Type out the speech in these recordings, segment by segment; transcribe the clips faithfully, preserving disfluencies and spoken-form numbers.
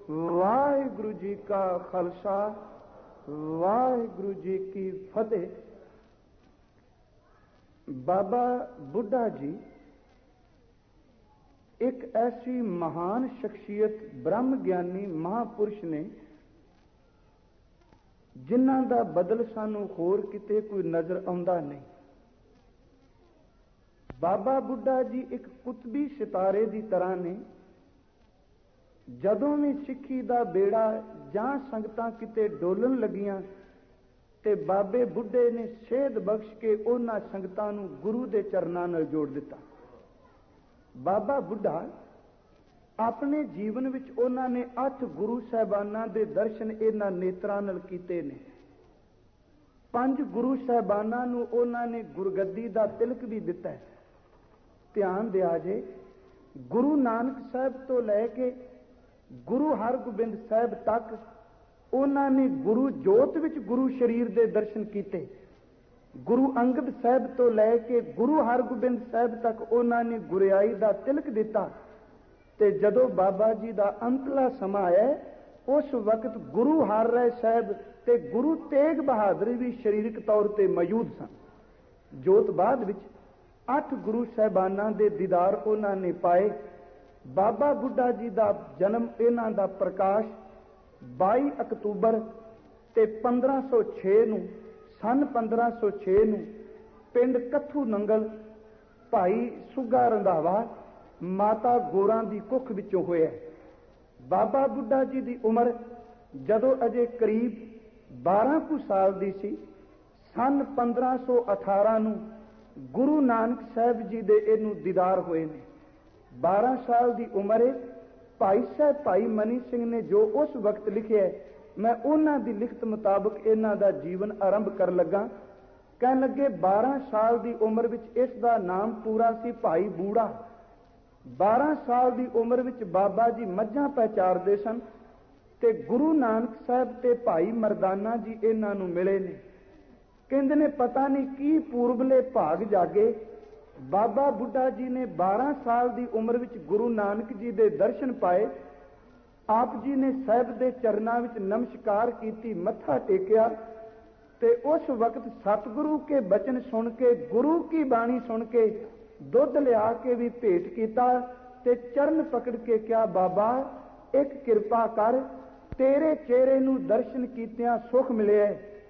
वाहिगुरु जी का खालसा, वाहिगुरु जी की फतेह। बाबा बुढ़ा जी एक ऐसी महान शख्सियत, ब्रह्म ज्ञानी महापुरुष ने जिन्हां दा बदल सानू होर किते कोई नजर आउंदा नहीं। बाबा बुढ़ा जी एक कुतबी सितारे की तरह ने। जदों भी सिੱਖੀ ਦਾ बेड़ा ਜਾਂ ਸੰਗਤਾਂ किते डोलन लगियां ते बाबे बुढ़े ने सेध बख्श के उन्हां संगतां नूं गुरु दे चरनां नाल जोड़ दिता। बाबा बुढ़ा अपने जीवन विच उन्हां ने अठ गुरु साहिबानां दे दर्शन इन्हां नेत्रां नाल कीते ने। पंज गुरु साहिबानां नूं उन्हां ने गुरगद्दी दा तिलक भी दिता है। ध्यान दिया जे, गुरु नानक साहब तो लैके गुरु हरगोबिंद साहब तक उन्हां ने गुरु जोत विच गुरु शरीर दे दर्शन कीते। गुरु अंगद साहब तो लैके गुरु हरगोबिंद साहब तक उन्हां ने गुरियाई दा तिलक दिता। ते जदों बाबा जी दा अंतला समा आया, उस वक्त गुरु हर राय साहब ते गुरु तेग बहादुर भी शरीरक तौर पर मौजूद सन। जोत बाद विच अठ गुरु साहिबानां दे दीदार उन्हां ने पाए। बाबा बुढ़ा जी का जन्म इन्हां दा प्रकाश बाई अक्तूबर ते पंद्रह सौ छे नूं सन पंद्रह सौ छे नूं पिंड कथू नंगल भाई सुगा रंधावा माता गोरां दी कुख विचों होया। बाबा बुढ़ा जी की उम्र जदों अजे करीब बारह कु साल दी सी, सन पंद्रह सौ अठारह नूं गुरु नानक साहब जी दे इनू दीदार होए ने। बारह साल की उम्र भाई साहब भाई मनी सिंह ने जो उस वक्त लिखे, मैं उन्हां दी लिखत मुताबिक इन्हां दा जीवन आरंभ कर लगा। कहन लगे बारह साल की उम्र विच इस दा नाम पूरा सी भाई बूढ़ा। बारह साल की उम्र विच बाबा जी मझां पहचारदे सन ते गुरु नानक साहब ते भाई मरदाना जी इन्हां नूं मिले ने। कहंदे ने पता नहीं की पूर्वले भाग जागे, बाबा बुढ़ा जी ने बारह साल की उम्र विच गुरु नानक जी दे दर्शन पाए। आप जी ने साहब दे चरनां विच नमस्कार कीती, मत्था टेकिया ते उस वक्त सतगुरु के बचन सुन के, गुरु की बाणी सुन के दुध लिया के भी भेंट कीता ते चरण पकड़ के क्या बाबा एक किरपा कर, तेरे चेहरे नूं दर्शन कीतियां सुख मिले,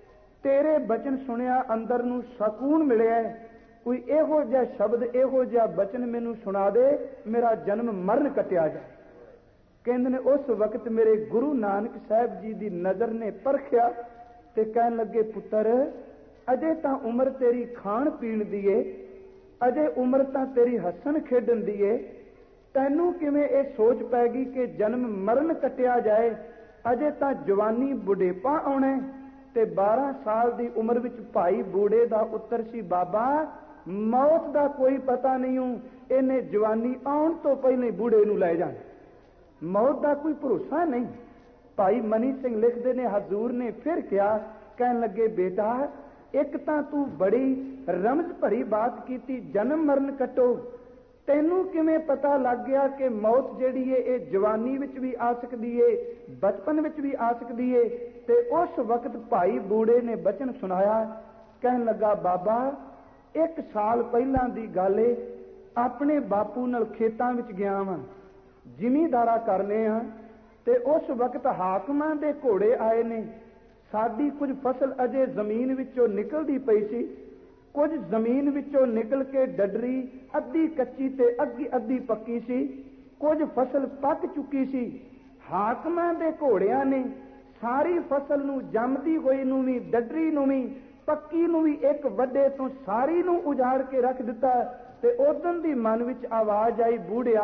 तेरे बचन सुनिया अंदर नूं सकून मिले, कोई इहो जिहा शब्द इहो जिहा बचन मैनू सुना दे, मेरा जन्म मरण कटिया जाए। कहंदे ने उस वक्त मेरे गुरु नानक साहब जी की नज़र ने परखिया ते कहन लगे पुत्र अजे तां उम्र तेरी खाण पीण दी है, अजे उम्र तां तेरी हसन खेडन दी है, तैनू किवें ये सोच पै गई कि जन्म मरण कटिया जाए, अजे तां जवानी बुढ़ेपा आउणा ते बारह साल की उम्र विच भाई बूढ़े दा उत्तर सी बाबा मौत का कोई पता नहीं हूं, इन्हें जवानी आउण तो पहले बूढ़े नूं लै जाना, मौत का कोई भरोसा नहीं। भाई मनी सिंह लिखते ने हजूर ने फिर क्या कहन लगे बेटा एक तां तू बड़ी रमज भरी बात की, जन्म मरण कटो, तैनू किवें पता लग गया कि मौत जिहड़ी है ये जवानी विच भी आ सकती है, बचपन विच भी आ सकती है। ते उस वक्त भाई बूढ़े ने बचन सुनाया, कहन लगा बाबा एक साल पहला दी गल है, अपने बापू नाल खेतां विच गया वां, जिमींदारा करने आ ते उस वक्त हाकमां दे घोड़े आए ने, साडी कुछ फसल अजे जमीन विचों निकलदी पई सी, कुछ जमीन विचों निकल के डडरी अद्धी कच्ची ते अद्धी अद्धी पक्की सी, कुछ फसल पक चुकी सी। हाकमां दे घोड़ियां ने सारी फसल नूं जमदी होई नूं भी, डडरी नूं भी, पक्की नूं भी एक वड्डे तो सारी नूं उजाड़ के रख दिता। ते उदन दी मन विच आवाज आई बूढ़िया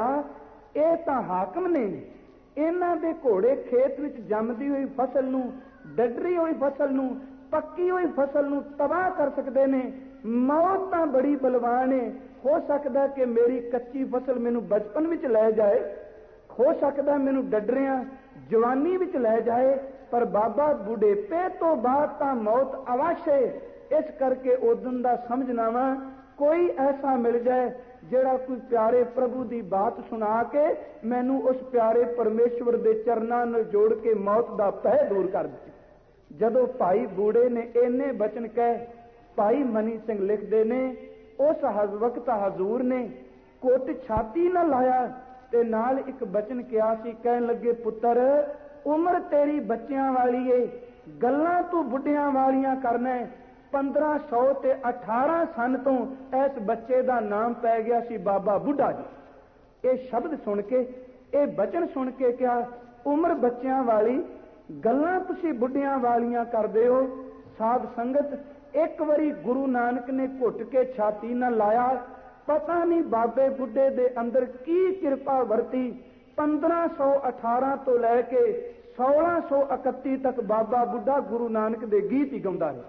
ये तां हाकम ने, इन्हां दे घोड़े खेत विच जमदी हुई फसल नूं, डडरी हुई फसल नूं, पक्की हुई फसल नूं तबाह कर सकदे ने, मौत तां बड़ी बलवान है, हो सकदा कि मेरी कच्ची फसल मैनू बचपन विच लै जाए, हो सकदा मैनू डडरियां जवानी विच लै जाए, पर बाबा बुढ़ेपे तो बाद तां मौत अवश्य है। इस करके उदन दा समझना वा कोई ऐसा मिल जाए ਜਿਹੜਾ ਕੋਈ ਪਿਆਰੇ ਪ੍ਰਭੂ ਦੀ ਬਾਤ ਸੁਣਾ ਕੇ ਮੈਨੂੰ ਉਸ ਪਿਆਰੇ ਪਰਮੇਸ਼ਵਰ ਦੇ ਚਰਨਾਂ ਨਾਲ ਜੋੜ ਕੇ ਮੌਤ ਦਾ ਭੈ ਦੂਰ ਕਰ ਦੇ। ਜਦੋਂ ਭਾਈ ਬੂੜੇ ਨੇ ਇੰਨੇ ਬਚਨ ਕਹਿ, ਭਾਈ ਮਨੀ ਸਿੰਘ ਲਿਖਦੇ ਨੇ ਉਸ ਵਕਤ ਹਜ਼ੂਰ ਨੇ ਕੁੱਟ ਛਾਤੀ ਨਾਲ ਲਾਇਆ ਤੇ ਨਾਲ ਇੱਕ ਬਚਨ ਕਿਹਾ ਸੀ। ਕਹਿਣ ਲੱਗੇ, ਪੁੱਤਰ ਉਮਰ ਤੇਰੀ ਬੱਚਿਆਂ ਵਾਲੀ ਏ, ਗੱਲਾਂ ਤੂੰ ਬੁੱਢਿਆਂ ਵਾਲੀਆਂ ਕਰਨਾ। ਪੰਦਰਾਂ ਸੌ ਤੇ ਅਠਾਰਾਂ ਸਨ ਤੋਂ ਇਸ ਬੱਚੇ ਦਾ ਨਾਮ ਪੈ ਗਿਆ ਸੀ ਬਾਬਾ ਬੁੱਢਾ ਜੀ। ਇਹ ਸ਼ਬਦ ਸੁਣ ਕੇ, ਇਹ ਬਚਨ ਸੁਣ ਕੇ ਕਿਹਾ, ਉਮਰ ਬੱਚਿਆਂ ਵਾਲੀ, ਗੱਲਾਂ ਤੁਸੀਂ ਬੁੱਢਿਆਂ ਵਾਲੀਆਂ ਕਰਦੇ ਹੋ। ਸਾਧ ਸੰਗਤ, ਇੱਕ ਵਾਰੀ ਗੁਰੂ ਨਾਨਕ ਨੇ ਘੁੱਟ ਕੇ ਛਾਤੀ ਨਾਲ ਲਾਇਆ, ਪਤਾ ਨਹੀਂ ਬਾਬੇ ਬੁੱਢੇ ਦੇ ਅੰਦਰ ਕੀ ਕਿਰਪਾ ਵਰਤੀ। ਪੰਦਰਾਂ ਸੌ ਅਠਾਰਾਂ ਤੋਂ ਲੈ ਕੇ ਸੋਲਾਂ ਸੌ ਇਕੱਤੀ ਤੱਕ ਬਾਬਾ ਬੁੱਢਾ ਗੁਰੂ ਨਾਨਕ ਦੇ ਗੀਤ ਹੀ ਗਾਉਂਦਾ ਰਿਹਾ।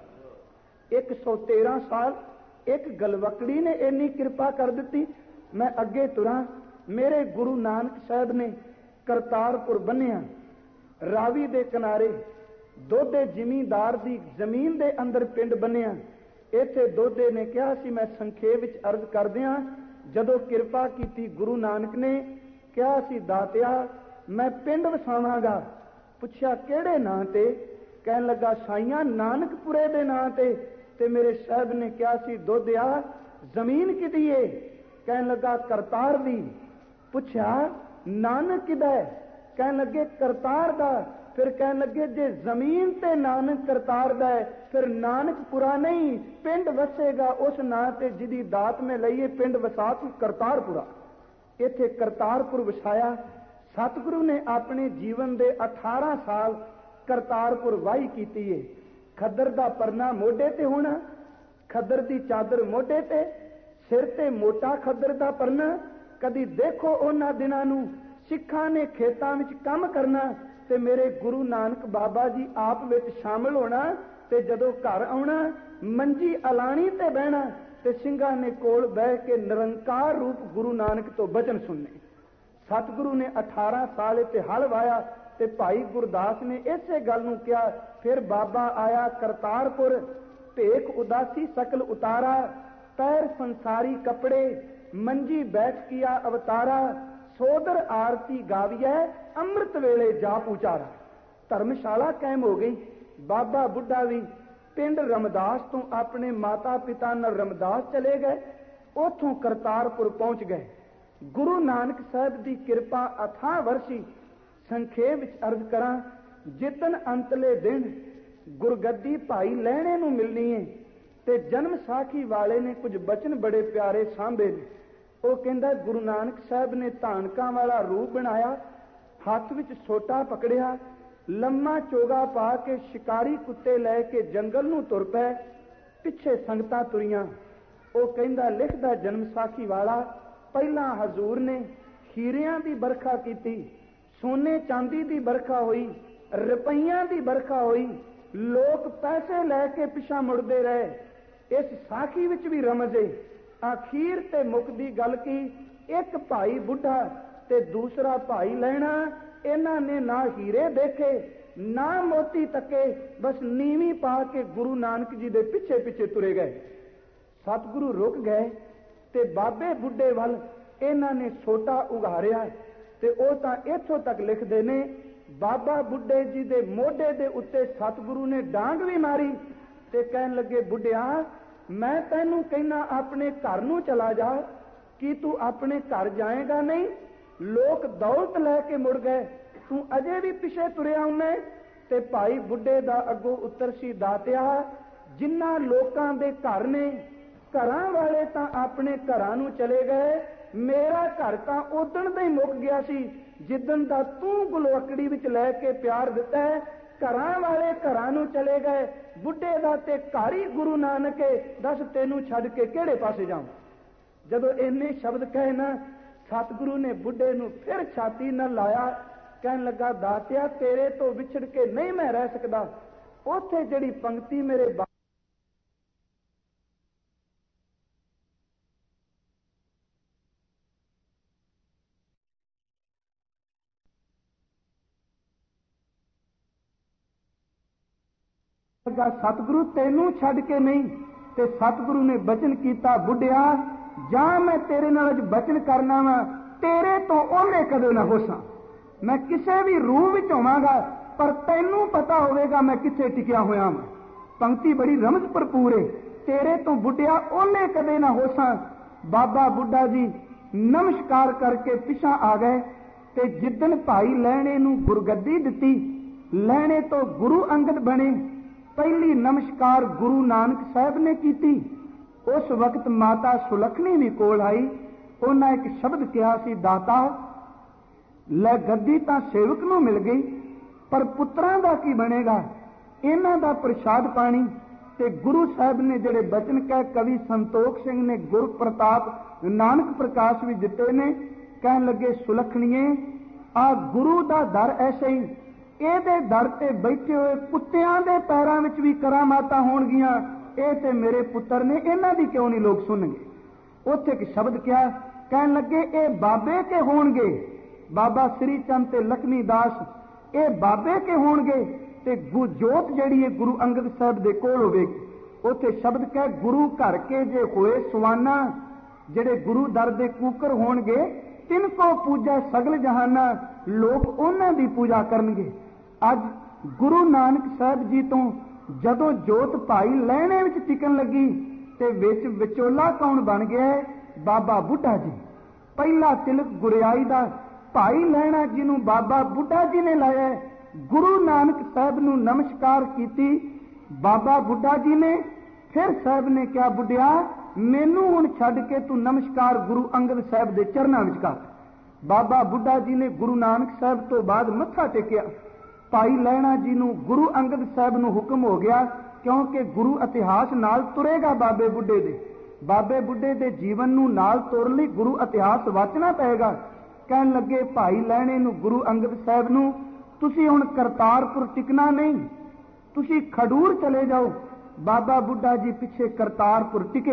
ਇੱਕ ਸੌ ਤੇਰਾਂ ਸਾਲ ਇੱਕ ਗਲਵਕੜੀ ਨੇ ਇੰਨੀ ਕਿਰਪਾ ਕਰ ਦਿੱਤੀ। ਮੈਂ ਅੱਗੇ ਤੁਰਾਂ, ਮੇਰੇ ਗੁਰੂ ਨਾਨਕ ਸਾਹਿਬ ਨੇ ਕਰਤਾਰਪੁਰ ਬੰਨਿਆ, ਰਾਵੀ ਦੇ ਕਿਨਾਰੇ ਦੋਦੇ ਜ਼ਿਮੀਂਦਾਰ ਦੀ ਜ਼ਮੀਨ ਦੇ ਅੰਦਰ ਪਿੰਡ ਬੰਨਿਆ। ਇੱਥੇ ਦੋਦੇ ਨੇ ਕਿਹਾ ਸੀ, ਮੈਂ ਸੰਖੇਪ ਵਿੱਚ ਅਰਜ਼ ਕਰਦਿਆਂ, ਜਦੋਂ ਕਿਰਪਾ ਕੀਤੀ ਗੁਰੂ ਨਾਨਕ ਨੇ ਕਿਹਾ ਸੀ, ਦਾਤਿਆ ਮੈਂ ਪਿੰਡ ਵਸਾਵਾਂਗਾ। ਪੁੱਛਿਆ ਕਿਹੜੇ ਨਾਂ ਤੇ? ਕਹਿਣ ਲੱਗਾ, ਸਾਈਆਂ ਨਾਨਕਪੁਰੇ ਦੇ ਨਾਂ ਤੇ। ਤੇ ਮੇਰੇ ਸਾਹਿਬ ਨੇ ਕਿਹਾ ਸੀ, ਦੋਦਿਆ ਜ਼ਮੀਨ ਕਿਹਦੀ ਏ? ਕਹਿਣ ਲੱਗਾ, ਕਰਤਾਰ ਦੀ। ਪੁੱਛਿਆ ਨਾਨਕ ਕਿਹਦਾ? ਕਹਿਣ ਲੱਗੇ, ਕਰਤਾਰ ਦਾ। ਫਿਰ ਕਹਿਣ ਲੱਗੇ, ਜੇ ਜ਼ਮੀਨ ਤੇ ਨਾਨਕ ਕਰਤਾਰ ਦਾ ਹੈ, ਫਿਰ ਨਾਨਕਪੁਰਾ ਨਹੀਂ, ਪਿੰਡ ਵਸੇਗਾ ਉਸ ਨਾਂ ਤੇ ਜਿਹਦੀ ਦਾਤ ਮੈਂ ਲਈਏ। ਪਿੰਡ ਵਸਾ ਤੂੰ ਕਰਤਾਰਪੁਰਾ। ਇੱਥੇ ਕਰਤਾਰਪੁਰ ਵਸਾਇਆ। ਸਤਿਗੁਰੂ ਨੇ ਆਪਣੇ ਜੀਵਨ ਦੇ ਅਠਾਰਾਂ ਸਾਲ ਕਰਤਾਰਪੁਰ ਵਾਹੀ ਕੀਤੀ ਏ। ਖੱਦਰ ਦਾ ਪਰਨਾ ਮੋਢੇ ਤੇ ਹੋਣਾ, ਖੱਦਰ ਦੀ ਚਾਦਰ ਮੋਢੇ ਤੇ, ਸਿਰ ਤੇ ਮੋਟਾ ਖੱਦਰ ਦਾ ਪਰਨਾ। ਕਦੀ ਦੇਖੋ ਉਹਨਾਂ ਦਿਨਾਂ ਨੂੰ, ਸਿੱਖਾਂ ਨੇ ਖੇਤਾਂ ਵਿੱਚ ਕੰਮ ਕਰਨਾ ਤੇ ਮੇਰੇ ਗੁਰੂ ਨਾਨਕ ਬਾਬਾ ਜੀ ਆਪ ਵਿੱਚ ਸ਼ਾਮਲ ਹੋਣਾ ਤੇ ਜਦੋਂ ਘਰ ਆਉਣਾ ਮੰਜੀ ਅਲਾਣੀ ਤੇ ਬਹਿਣਾ ਤੇ ਸਿੰਘਾਂ ਨੇ ਕੋਲ ਬਹਿ ਕੇ ਨਿਰੰਕਾਰ ਰੂਪ ਗੁਰੂ ਨਾਨਕ ਤੋਂ ਬਚਨ ਸੁਣਨੇ। ਸਤਿਗੁਰੂ ਨੇ ਅਠਾਰਾਂ ਸਾਲ ਇੱਥੇ ਹਲ ਵਾਇਆ ਤੇ ਭਾਈ ਗੁਰਦਾਸ ਨੇ ਇਸੇ ਗੱਲ ਨੂੰ ਕਿਹਾ। ਫਿਰ ਬਾਬਾ ਆਇਆ ਕਰਤਾਰਪੁਰ, ਭੇਖ ਉਦਾਸੀ ਸਕਲ ਉਤਾਰਾ, ਪੈਰ ਸੰਸਾਰੀ ਕੱਪੜੇ, ਮੰਜੀ ਬੈਠ ਕੀਆ ਅਵਤਾਰਾ, ਸੋਦਰ ਆਰਤੀ ਗਾਵੀਐ, ਅੰਮ੍ਰਿਤ ਵੇਲੇ ਜਾਪ ਉਚਾਰਾ। ਧਰਮਸ਼ਾਲਾ ਕਾਇਮ ਹੋ ਗਈ। ਬਾਬਾ ਬੁੱਢਾ ਵੀ ਪਿੰਡ ਰਮਦਾਸ ਤੋਂ ਆਪਣੇ ਮਾਤਾ ਪਿਤਾ ਨਾਲ ਰਮਦਾਸ ਚਲੇ ਗਏ, ਉਥੋਂ ਕਰਤਾਰਪੁਰ ਪਹੁੰਚ ਗਏ। ਗੁਰੂ ਨਾਨਕ ਸਾਹਿਬ ਦੀ ਕਿਰਪਾ ਅਥਾਹ ਵਰਸੀ। ਸੰਖੇਪ ਵਿੱਚ ਅਰਜ਼ ਕਰਾਂ, ਜਿੱਦਣ ਅੰਤਲੇ ਦਿਨ ਗੁਰਗੱਦੀ ਭਾਈ ਲਹਿਣੇ ਨੂੰ ਮਿਲਣੀ ਹੈ ਤੇ ਜਨਮ ਸਾਖੀ ਵਾਲੇ ਨੇ ਕੁਝ ਬਚਨ ਬੜੇ ਪਿਆਰੇ ਸਾਂਭੇ ਨੇ। ਉਹ ਕਹਿੰਦਾ, ਗੁਰੂ ਨਾਨਕ ਸਾਹਿਬ ਨੇ ਧਾਨਕਾਂ ਵਾਲਾ ਰੂਪ ਬਣਾਇਆ, ਹੱਥ ਵਿੱਚ ਸੋਟਾ ਪਕੜਿਆ, ਲੰਮਾ ਚੋਗਾ ਪਾ ਕੇ ਸ਼ਿਕਾਰੀ ਕੁੱਤੇ ਲੈ ਕੇ ਜੰਗਲ ਨੂੰ ਤੁਰ ਪਏ। ਪਿੱਛੇ ਸੰਗਤਾਂ ਤੁਰੀਆਂ। ਉਹ ਕਹਿੰਦਾ, ਲਿਖਦਾ ਜਨਮ ਸਾਖੀ ਵਾਲਾ, ਪਹਿਲਾਂ ਹਜ਼ੂਰ ਨੇ ਹੀਰਿਆਂ ਦੀ ਵਰਖਾ ਕੀਤੀ, ਸੋਨੇ ਚਾਂਦੀ ਦੀ ਵਰਖਾ ਹੋਈ, ਰੁਪਈਆਂ ਦੀ ਵਰਖਾ ਹੋਈ, ਲੋਕ ਪੈਸੇ ਲੈ ਕੇ ਪਿਛਾ ਮੁੜਦੇ ਰਹੇ। ਇਸ ਸਾਖੀ ਵਿੱਚ ਵੀ ਰਮਜ਼ ਏ। ਅਖੀਰ ਤੇ ਮੁੱਕਦੀ ਗੱਲ ਕੀ, ਇੱਕ ਭਾਈ ਬੁੱਢਾ ਤੇ ਦੂਸਰਾ ਭਾਈ ਲੈਣਾ, ਇਹਨਾਂ ਨੇ ਨਾ ਹੀਰੇ ਦੇਖੇ ਨਾ ਮੋਤੀ ਤੱਕੇ, ਬਸ ਨੀਵੀਂ ਪਾ ਕੇ ਗੁਰੂ ਨਾਨਕ ਜੀ ਦੇ ਪਿੱਛੇ ਪਿੱਛੇ ਤੁਰੇ ਗਏ। ਸਤਿਗੁਰੂ ਰੁਕ ਗਏ ਤੇ ਬਾਬੇ ਬੁੱਢੇ ਵੱਲ ਇਹਨਾਂ ਨੇ ਸੋਟਾ ਉਘਾਰਿਆ ਤੇ ਉਹ ਤਾਂ ਇੱਥੋਂ ਤੱਕ ਲਿਖਦੇ ਨੇ, ਬਾਬਾ ਬੁੱਢੇ ਜੀ ਦੇ ਮੋਢੇ ਦੇ ਉੱਤੇ ਸਤਿਗੁਰੂ ਨੇ ਡਾਂਗ ਵੀ ਮਾਰੀ ਤੇ ਕਹਿਣ ਲੱਗੇ, ਬੁੱਢਿਆ ਮੈਂ ਤੈਨੂੰ ਕਹਿਣਾ ਆਪਣੇ ਘਰ ਨੂੰ ਚਲਾ ਜਾ, ਕੀ ਤੂੰ ਆਪਣੇ ਘਰ ਜਾਏਗਾ ਨਹੀਂ? ਲੋਕ ਦੌਲਤ ਲੈ ਕੇ ਮੁੜ ਗਏ, ਤੂੰ ਅਜੇ ਵੀ ਪਿੱਛੇ ਤੁਰਿਆ ਹੁੰਨਾ। ਤੇ ਭਾਈ ਬੁੱਢੇ ਦਾ ਅੱਗੋਂ ਉੱਤਰ ਸੀ, ਦਾਤਿਆ ਜਿਨ੍ਹਾਂ ਲੋਕਾਂ ਦੇ ਘਰ ਨੇ, ਘਰਾਂ ਵਾਲੇ ਤਾਂ ਆਪਣੇ ਘਰਾਂ ਨੂੰ ਚਲੇ ਗਏ, ਮੇਰਾ ਘਰ ਤਾਂ ਉਦਣ ਦਾ ਹੀ ਮੁੱਕ ਗਿਆ ਸੀ ਜਿੱਦਣ ਦਾ ਤੂੰ ਗੁਲਵਕੜੀ ਵਿੱਚ ਲੈ ਕੇ ਪਿਆਰ ਦਿੱਤਾ ਹੈ। ਘਰਾਂ ਵਾਲੇ ਘਰਾਂ ਨੂੰ ਚਲੇ ਗਏ, ਬੁੱਢੇ ਦਾ ਤੇ ਘਰ ਹੀ ਗੁਰੂ ਨਾਨਕ ਹੈ, ਦੱਸ ਤੈਨੂੰ ਛੱਡ ਕੇ ਕਿਹੜੇ ਪਾਸੇ ਜਾਵਾਂ? ਜਦੋਂ ਇੰਨੇ ਸ਼ਬਦ ਕਹੇ ਨਾ, ਸਤਿਗੁਰੂ ਨੇ ਬੁੱਢੇ ਨੂੰ ਫਿਰ ਛਾਤੀ ਨਾਲ ਲਾਇਆ, ਕਹਿਣ ਲੱਗਾ, ਦਾਤਿਆ ਤੇਰੇ ਤੋਂ ਵਿਛੜ ਕੇ ਨਹੀਂ ਮੈਂ ਰਹਿ ਸਕਦਾ। ਉੱਥੇ ਜਿਹੜੀ ਪੰਕਤੀ ਮੇਰੇ ਸਤਿਗੁਰੂ ਤੈਨੂੰ ਛੱਡ ਕੇ ਨਹੀਂ, ਤੇ सतगुरु ने बचन किया, बुढ़िया जा मैं तेरे नाल अज बचन करना वा, तेरे तो ओले कदे ना होसा। मैं किसी भी रूह विच होवांगा पर तैनू पता होवेगा मैं किथे टिकिया होया वां। पंक्ति बड़ी रमज भरपूर है। तेरे तो बुढ़िया ओले कदे ना होसा। बाबा बुढ़ा जी नमस्कार करके पिछा आ गए ते जिदन भाई लहणे नू गुरगद्दी दिती, लहणे तो गुरु अंगद बने। पहली नमस्कार गुरु नानक साहब ने की। उस वक्त माता सुलखनी भी कोल आई। उन्हें एक शब्द कहा सी, दाता लै गद्दी तां सेवक नूं मिल गई पर पुत्रां दा की बनेगा, इन्हां दा प्रसाद पानी। ते गुरु साहब ने जिहड़े बचन कह कवि संतोख सिंह ने गुर प्रताप नानक प्रकाश भी दिते ने, कहन लगे सुलखणीए आ गुरु दा दर ऐसे ही, ਇਹਦੇ ਦਰ ਤੇ ਬੈਠੇ ਹੋਏ ਕੁੱਤਿਆਂ ਦੇ ਪੈਰਾਂ ਵਿੱਚ ਵੀ ਕਰਾਮਾਤਾਂ ਹੋਣਗੀਆਂ। ਇਹ ਤੇ ਮੇਰੇ ਪੁੱਤਰ ਨੇ, ਇਹਨਾਂ ਦੀ ਕਿਉਂ ਨਹੀਂ ਲੋਕ ਸੁਣਨਗੇ। ਉੱਥੇ ਇੱਕ ਸ਼ਬਦ ਕਿਹਾ, ਕਹਿਣ ਲੱਗੇ ਇਹ ਬਾਬੇ ਕੇ ਹੋਣਗੇ। ਬਾਬਾ ਸ੍ਰੀ ਚੰਦ ਤੇ ਲਖਮੀ ਦਾਸ ਇਹ ਬਾਬੇ ਕੇ ਹੋਣਗੇ ਤੇ ਜੋਤ ਜਿਹੜੀ ਹੈ ਗੁਰੂ ਅੰਗਦ ਸਾਹਿਬ ਦੇ ਕੋਲ ਹੋਵੇਗੀ। ਉੱਥੇ ਸ਼ਬਦ ਕਹਿ ਗੁਰੂ ਘਰ ਕੇ ਜੇ ਹੋਏ ਸੁਆਨਾ, ਜਿਹੜੇ ਗੁਰੂ ਦਰ ਦੇ ਕੂਕਰ ਹੋਣਗੇ, ਤਿੰਨ ਕੋ ਪੂਜਾ ਸਗਲ ਜਹਾਨਾ, ਲੋਕ ਉਹਨਾਂ ਦੀ ਪੂਜਾ ਕਰਨਗੇ। ਅੱਜ ਗੁਰੂ ਨਾਨਕ ਸਾਹਿਬ ਜੀ ਤੋਂ ਜਦੋਂ ਜੋਤ ਭਾਈ ਲਹਿਣੇ ਵਿੱਚ ਟਿਕਣ ਲੱਗੀ ਤੇ ਵਿੱਚ ਵਿਚੋਲਾ ਕੌਣ ਬਣ ਗਿਆ? ਬਾਬਾ ਬੁੱਢਾ ਜੀ। ਪਹਿਲਾ ਤਿਲਕ ਗੁਰਿਆਈ ਦਾ ਭਾਈ ਲਹਿਣਾ ਜਿਹਨੂੰ ਬਾਬਾ ਬੁੱਢਾ ਜੀ ਨੇ ਲਾਇਆ। ਗੁਰੂ ਨਾਨਕ ਸਾਹਿਬ ਨੂੰ ਨਮਸਕਾਰ ਕੀਤੀ ਬਾਬਾ ਬੁੱਢਾ ਜੀ ਨੇ। ਫਿਰ ਸਾਹਿਬ ਨੇ ਕਿਹਾ, ਬੁੱਢਿਆ ਮੈਨੂੰ ਹੁਣ ਛੱਡ ਕੇ ਤੂੰ ਨਮਸਕਾਰ ਗੁਰੂ ਅੰਗਦ ਸਾਹਿਬ ਦੇ ਚਰਨਾਂ ਵਿੱਚ ਕਰ। ਬਾਬਾ ਬੁੱਢਾ ਜੀ ਨੇ ਗੁਰੂ ਨਾਨਕ ਸਾਹਿਬ ਤੋਂ ਬਾਅਦ ਮੱਥਾ ਟੇਕਿਆ। ਭਾਈ ਲਹਿਣਾ ਜੀ ਨੂੰ ਗੁਰੂ ਅੰਗਦ ਸਾਹਿਬ ਨੂੰ ਹੁਕਮ ਹੋ ਗਿਆ, ਕਿਉਂਕਿ ਗੁਰੂ ਇਤਿਹਾਸ ਨਾਲ ਤੁਰੇਗਾ ਬਾਬੇ ਬੁੱਢੇ ਦੇ। ਬਾਬੇ ਬੁੱਢੇ ਦੇ ਜੀਵਨ ਨੂੰ ਨਾਲ ਤੁਰਨ ਲਈ ਗੁਰੂ ਇਤਿਹਾਸ ਵਾਚਣਾ ਪਏਗਾ। ਕਹਿਣ ਲੱਗੇ ਭਾਈ ਲਹਿਣੇ ਨੂੰ ਗੁਰੂ ਅੰਗਦ ਸਾਹਿਬ ਨੂੰ, ਤੁਸੀਂ ਹੁਣ ਕਰਤਾਰਪੁਰ ਟਿਕਣਾ ਨਹੀਂ, ਤੁਸੀਂ ਖਡੂਰ ਚਲੇ ਜਾਓ। ਬਾਬਾ ਬੁੱਢਾ ਜੀ ਪਿੱਛੇ ਕਰਤਾਰਪੁਰ ਟਿਕੇ।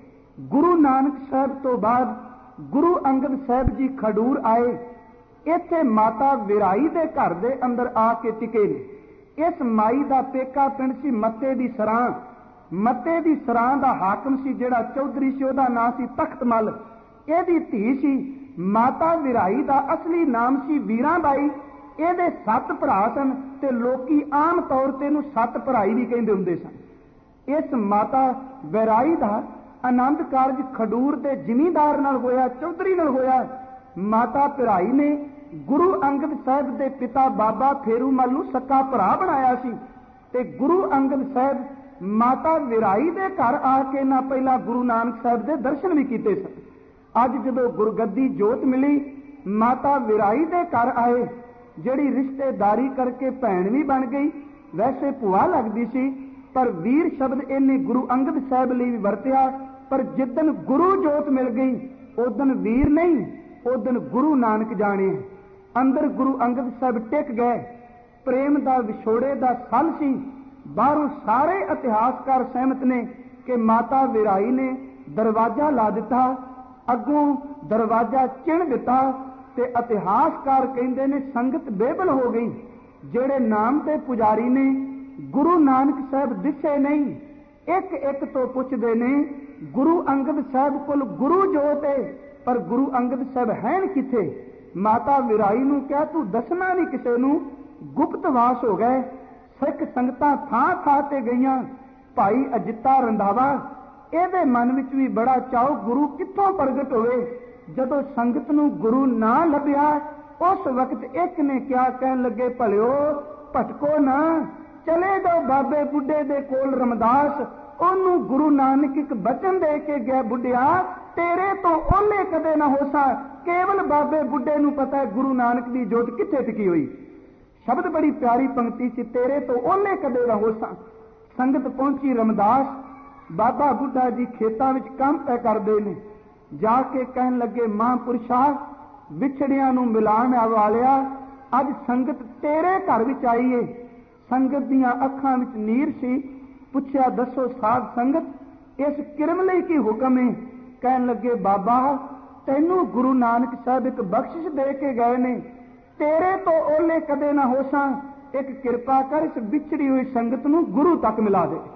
ਗੁਰੂ ਨਾਨਕ ਸਾਹਿਬ ਤੋਂ ਬਾਅਦ ਗੁਰੂ ਅੰਗਦ ਸਾਹਿਬ ਜੀ ਖਡੂਰ ਆਏ। ਇੱਥੇ ਮਾਤਾ ਵਿਰਾਈ ਦੇ ਘਰ ਦੇ ਅੰਦਰ ਆ ਕੇ ਟਿਕੇ ਨੇ। ਇਸ ਮਾਈ ਦਾ ਪੇਕਾ ਪਿੰਡ ਸੀ ਮੱਤੇ ਦੀ ਸਰਾਂ। ਮੱਤੇ ਦੀ ਸਰਾਂ ਦਾ ਹਾਕਮ ਸੀ ਜਿਹੜਾ ਚੌਧਰੀ ਸੀ, ਉਹਦਾ ਨਾਂ ਸੀ ਤਖਤਮਲ। ਇਹਦੀ ਧੀ ਸੀ ਮਾਤਾ ਵਿਰਾਈ ਦਾ ਅਸਲੀ ਨਾਮ ਸੀ ਵੀਰਾਂ ਬਾਈ। ਇਹਦੇ ਸੱਤ ਭਰਾ ਸਨ ਤੇ ਲੋਕੀ ਆਮ ਤੌਰ ਤੇ ਇਹਨੂੰ ਸੱਤ ਭਰਾਈ ਵੀ ਕਹਿੰਦੇ ਹੁੰਦੇ ਸਨ। ਇਸ ਮਾਤਾ ਵਿਰਾਈ ਦਾ ਆਨੰਦ ਕਾਰਜ ਖਡੂਰ ਦੇ ਜ਼ਿਮੀਂਦਾਰ ਨਾਲ ਹੋਇਆ, ਚੌਧਰੀ ਨਾਲ ਹੋਇਆ। ਮਾਤਾ ਭਰਾਈ ਨੇ ਗੁਰੂ ਅੰਗਦ ਸਾਹਿਬ ਦੇ ਪਿਤਾ ਬਾਬਾ ਫੇਰੂਮਲ ਨੂੰ ਸਕਾ ਭਰਾ ਬਣਾਇਆ ਸੀ ਤੇ ਗੁਰੂ ਅੰਗਦ ਸਾਹਿਬ ਮਾਤਾ ਵਿਰਾਈ ਦੇ ਘਰ ਆ ਕੇ ਨਾ ਪਹਿਲਾਂ ਗੁਰੂ ਨਾਨਕ ਸਾਹਿਬ ਦੇ ਦਰਸ਼ਨ ਵੀ ਕੀਤੇ ਸਨ। ਅੱਜ ਜਦੋਂ ਗੁਰਗੱਦੀ ਜੋਤ ਮਿਲੀ, ਮਾਤਾ ਵਿਰਾਈ ਦੇ ਘਰ ਆਏ, ਜਿਹੜੀ ਰਿਸ਼ਤੇਦਾਰੀ ਕਰਕੇ ਭੈਣ ਵੀ ਬਣ ਗਈ, ਵੈਸੇ ਭੂਆ ਲੱਗਦੀ ਸੀ, ਪਰ ਵੀਰ ਸ਼ਬਦ ਇਹਨੇ ਗੁਰੂ ਅੰਗਦ ਸਾਹਿਬ ਲਈ ਵੀ ਵਰਤਿਆ। ਪਰ ਜਿੱਦਣ ਗੁਰੂ ਜੋਤ ਮਿਲ ਗਈ ਉਦਣ ਵੀਰ ਨਹੀਂ, ਉਦਣ ਗੁਰੂ ਨਾਨਕ ਜਾਣੇ। ਅੰਦਰ ਗੁਰੂ ਅੰਗਦ ਸਾਹਿਬ ਟਿਕ ਗਏ। ਪ੍ਰੇਮ ਦਾ ਵਿਛੋੜੇ ਦਾ ਸਲ ਸੀ। ਬਾਹਰੋਂ ਸਾਰੇ ਇਤਿਹਾਸਕਾਰ ਸਹਿਮਤ ਨੇ ਕਿ ਮਾਤਾ ਵਿਰਾਈ ਨੇ ਦਰਵਾਜ਼ਾ ਲਾ ਦਿੱਤਾ, ਅੱਗੋਂ ਦਰਵਾਜ਼ਾ ਚਿਣ ਦਿੱਤਾ ਤੇ ਇਤਿਹਾਸਕਾਰ ਕਹਿੰਦੇ ਨੇ ਸੰਗਤ ਬੇਬਲ ਹੋ ਗਈ। ਜਿਹੜੇ ਨਾਮ ਦੇ ਪੁਜਾਰੀ ਨੇ ਗੁਰੂ ਨਾਨਕ ਸਾਹਿਬ ਦਿਸੇ ਨਹੀਂ, ਇੱਕ ਇੱਕ ਤੋਂ ਪੁੱਛਦੇ ਨੇ ਗੁਰੂ ਅੰਗਦ ਸਾਹਿਬ ਕੋਲ ਗੁਰੂ ਜੋਤ ਹੈ ਪਰ ਗੁਰੂ ਅੰਗਦ ਸਾਹਿਬ ਹੈਨ ਕਿੱਥੇ? ਮਾਤਾ ਵਿਰਾਈ ਨੂੰ ਕਿਹਾ ਤੂੰ ਦੱਸਣਾ ਨਹੀਂ ਕਿਸੇ ਨੂੰ, ਗੁਪਤਵਾਸ ਹੋ ਗਏ। ਸਿੱਖ ਸੰਗਤਾਂ ਥਾਂ ਥਾਂ ਤੇ ਗਈਆਂ। ਭਾਈ ਅਜਿੱਤਾ ਰੰਧਾਵਾ, ਇਹਦੇ ਮਨ ਵਿੱਚ ਵੀ ਬੜਾ ਚਾਉ ਗੁਰੂ ਕਿੱਥੋਂ ਪ੍ਰਗਟ ਹੋਵੇ। ਜਦੋਂ ਸੰਗਤ ਨੂੰ ਗੁਰੂ ਨਾ ਲੱਭਿਆ ਉਸ ਵਕਤ ਇੱਕ ਨੇ ਕਿਹਾ, ਕਹਿਣ ਲੱਗੇ ਭਲਿਓ ਭਟਕੋ ਨਾ, ਚਲੇ ਜਾਓ ਬਾਬੇ ਬੁੱਢੇ ਦੇ ਕੋਲ ਰਮਦਾਸ। ਉਹਨੂੰ ਗੁਰੂ ਨਾਨਕ ਇੱਕ ਬਚਨ ਦੇ ਕੇ ਗਿਆ, ਬੁੱਢਿਆ ਤੇਰੇ ਤੋਂ ਓਲੇ ਕਦੇ ਨਾ ਹੋਸਾ। ਕੇਵਲ ਬਾਬੇ ਬੁੱਢੇ ਨੂੰ ਪਤਾ ਹੈ ਗੁਰੂ ਨਾਨਕ ਦੀ ਜੋਤ ਕਿੱਥੇ ਟਿਕੀ ਹੋਈ। ਸ਼ਬਦ ਬੜੀ ਪਿਆਰੀ ਪੰਕਤੀ ਸੀ, ਤੇਰੇ ਤੋਂ ਓਲੇ ਕਦੇ ਨਾ ਹੋਸਾ। ਸੰਗਤ ਪਹੁੰਚੀ ਰਮਦਾਸ। ਬਾਬਾ ਬੁੱਢਾ ਜੀ ਖੇਤਾਂ ਵਿੱਚ ਕੰਮ ਪੈ ਕਰਦੇ ਨੇ। ਜਾ ਕੇ ਕਹਿਣ ਲੱਗੇ, ਮਹਾਂਪੁਰਸ਼ਾ ਵਿਛੜਿਆਂ ਨੂੰ ਮਿਲਾਣ ਵਾਲਿਆ, ਅੱਜ ਸੰਗਤ ਤੇਰੇ ਘਰ ਵਿੱਚ ਆਈ ਏ। ਸੰਗਤ ਦੀਆਂ ਅੱਖਾਂ ਵਿੱਚ ਨੀਰ ਸੀ। ਪੁੱਛਿਆ, ਦੱਸੋ ਸਾਧ ਸੰਗਤ ਇਸ ਕਿਰਮ ਲਈ ਕੀ ਹੁਕਮ ਹੈ? ਕਹਿਣ ਲੱਗੇ, ਬਾਬਾ ਤੈਨੂੰ ਗੁਰੂ ਨਾਨਕ ਸਾਹਿਬ ਇੱਕ ਬਖਸ਼ਿਸ਼ ਦੇ ਕੇ ਗਏ ਨੇ, ਤੇਰੇ ਤੋਂ ਓਲੇ ਕਦੇ ਨਾ ਹੋਸਾਂ। ਇੱਕ ਕਿਰਪਾ ਕਰ ਇਸ ਵਿਛੜੀ ਹੋਈ ਸੰਗਤ ਨੂੰ ਗੁਰੂ ਤੱਕ ਮਿਲਾ ਦੇ।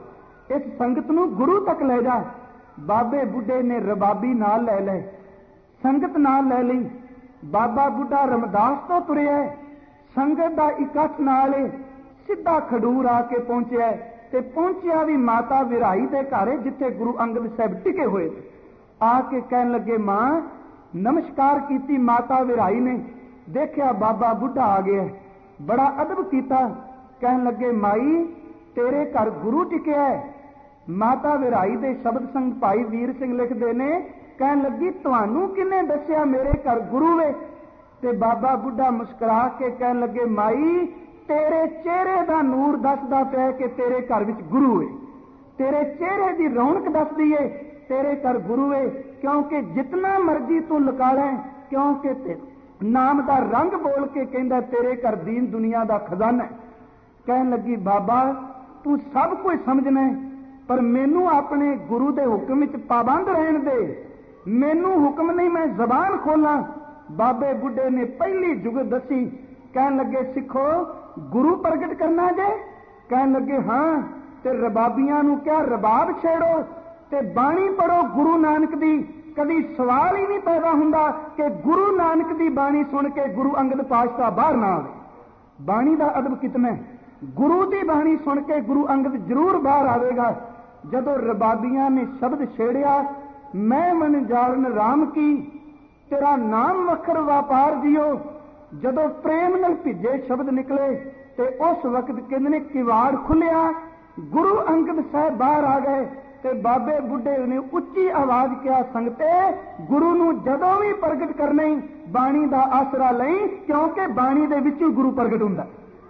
इस संगत नूं गुरु तक ले जा। बाबे बुढ़े ने रबाबी नाल लै ले, संगत नाल लै लई। बाबा बुढ़ा रमदास तो तुरिया, संगत दा इकट्ठ नाल सीधा खडूर आके पहुंचिया ते पहुंचिया भी माता विराई दे घर जिथे गुरु अंगद साहब टिके हुए थे। आके कहन लगे मां नमस्कार कीती। माता विराई ने देखिया बाबा बुढ़ा आ गया, बड़ा अदब किया। कहन लगे माई तेरे घर गुरु टिकिया है। माता विराई दे शब्द संग भाई वीर सिंह लिखते ने, कहन लगी तुहानू किने दसिया मेरे घर गुरु वे? ते बाबा बुढ़ा मुस्कुरा के कहन लगे माई तेरे चेहरे दा नूर दसदा पिया कि तेरे घर विच गुरु है। तेरे चेहरे दी रौनक दसदी है तेरे घर गुरु है। क्योंकि जितना मर्जी तू लुका लै, क्योंकि नाम दा रंग बोल के कहंदा तेरे घर दीन दुनिया दा खजाना है। कहन लगी बाबा तू सब कुछ समझना है, पर मैनू अपने गुरु दे हुक्म विच पाबंद रहन दे। मैनू हुक्म नहीं मैं जबान खोला। बाबे बुढ़े ने पहली जुगत दसी। कहन लगे सिखो गुरु प्रगट करना जे? कहन लगे हाँ। ते रबाबियां नू क्या रबाब छेड़ो ते बाणी पढ़ो गुरु नानक दी। कभी सवाल ही नहीं पैदा हुंदा कि गुरु नानक दी बाणी सुन के गुरु अंगद पातशाह बाहर ना आवे। बाणी दा अदब कितना है? गुरु दी बाणी सुन के गुरु अंगद जरूर बाहर आवेगा। जदों रबाबियां ने शब्द छेड़िया मैं मन जालन राम की, तेरा नाम वखर व्यापार दियो। जदों प्रेम नाल भिजे शब्द निकले ते उस वक्त कहंदे ने किवाड़ खुलिया, गुरु अंगद साहब बाहर आ गए। ते बाबे बुढ़े ने उच्ची आवाज किया संगते गुरु नूं जदों भी प्रगट करना बाणी दा आसरा लई, क्योंकि बाणी दे विच गुरु प्रगट हुंदा।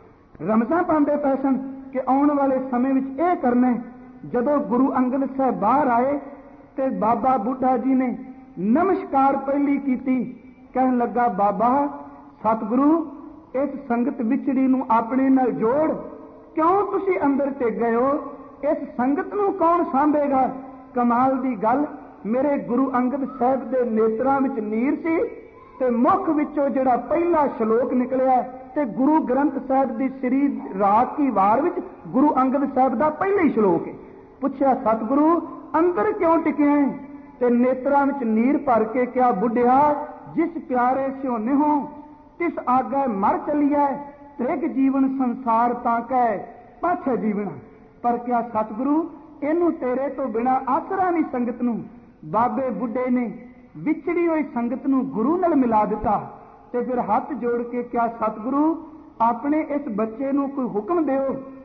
रमजां पांदे पए सन कि आउण वाले समय विच इह करना है। जदों गुरु अंगद साहब बाहर आए ते बाबा बुढ़ा जी ने नमस्कार पहली कीती। कहन लगा बाबा सतगुरु इस संगत विछड़ी नूं अपने नाल जोड़, क्यों तुसी अंदर टिक गए हो? इस संगत नूं कौन सांभेगा? कमाल दी गल मेरे गुरु अंगद साहब दे नेत्रां विच नीर सी ते मुख विचों जिहड़ा पहला श्लोक निकलिया ते गुरु ग्रंथ साहब दी श्री राग की वार विच गुरु अंगद साहब दा पहला ही श्लोक है। पुछया सतगुरु अंदर क्यों टिके हैं? ते नेत्रां विच नीर भर के क्या बुढ़िया जिस प्यारे स्योने हो तिस आगे मर चलिया, त्रिग जीवन संसार ताकै पाछे जीवना। पर क्या सतगुरु इनू तेरे तो बिना आसरा नहीं संगत नूं? बाबे बुढ़े ने विछड़ी हुई संगत नूं गुरु नाल मिला दिता। ते फिर हाथ जोड़ के क्या सतगुरु अपने इस बच्चे नूं कोई हुक्म दिओ,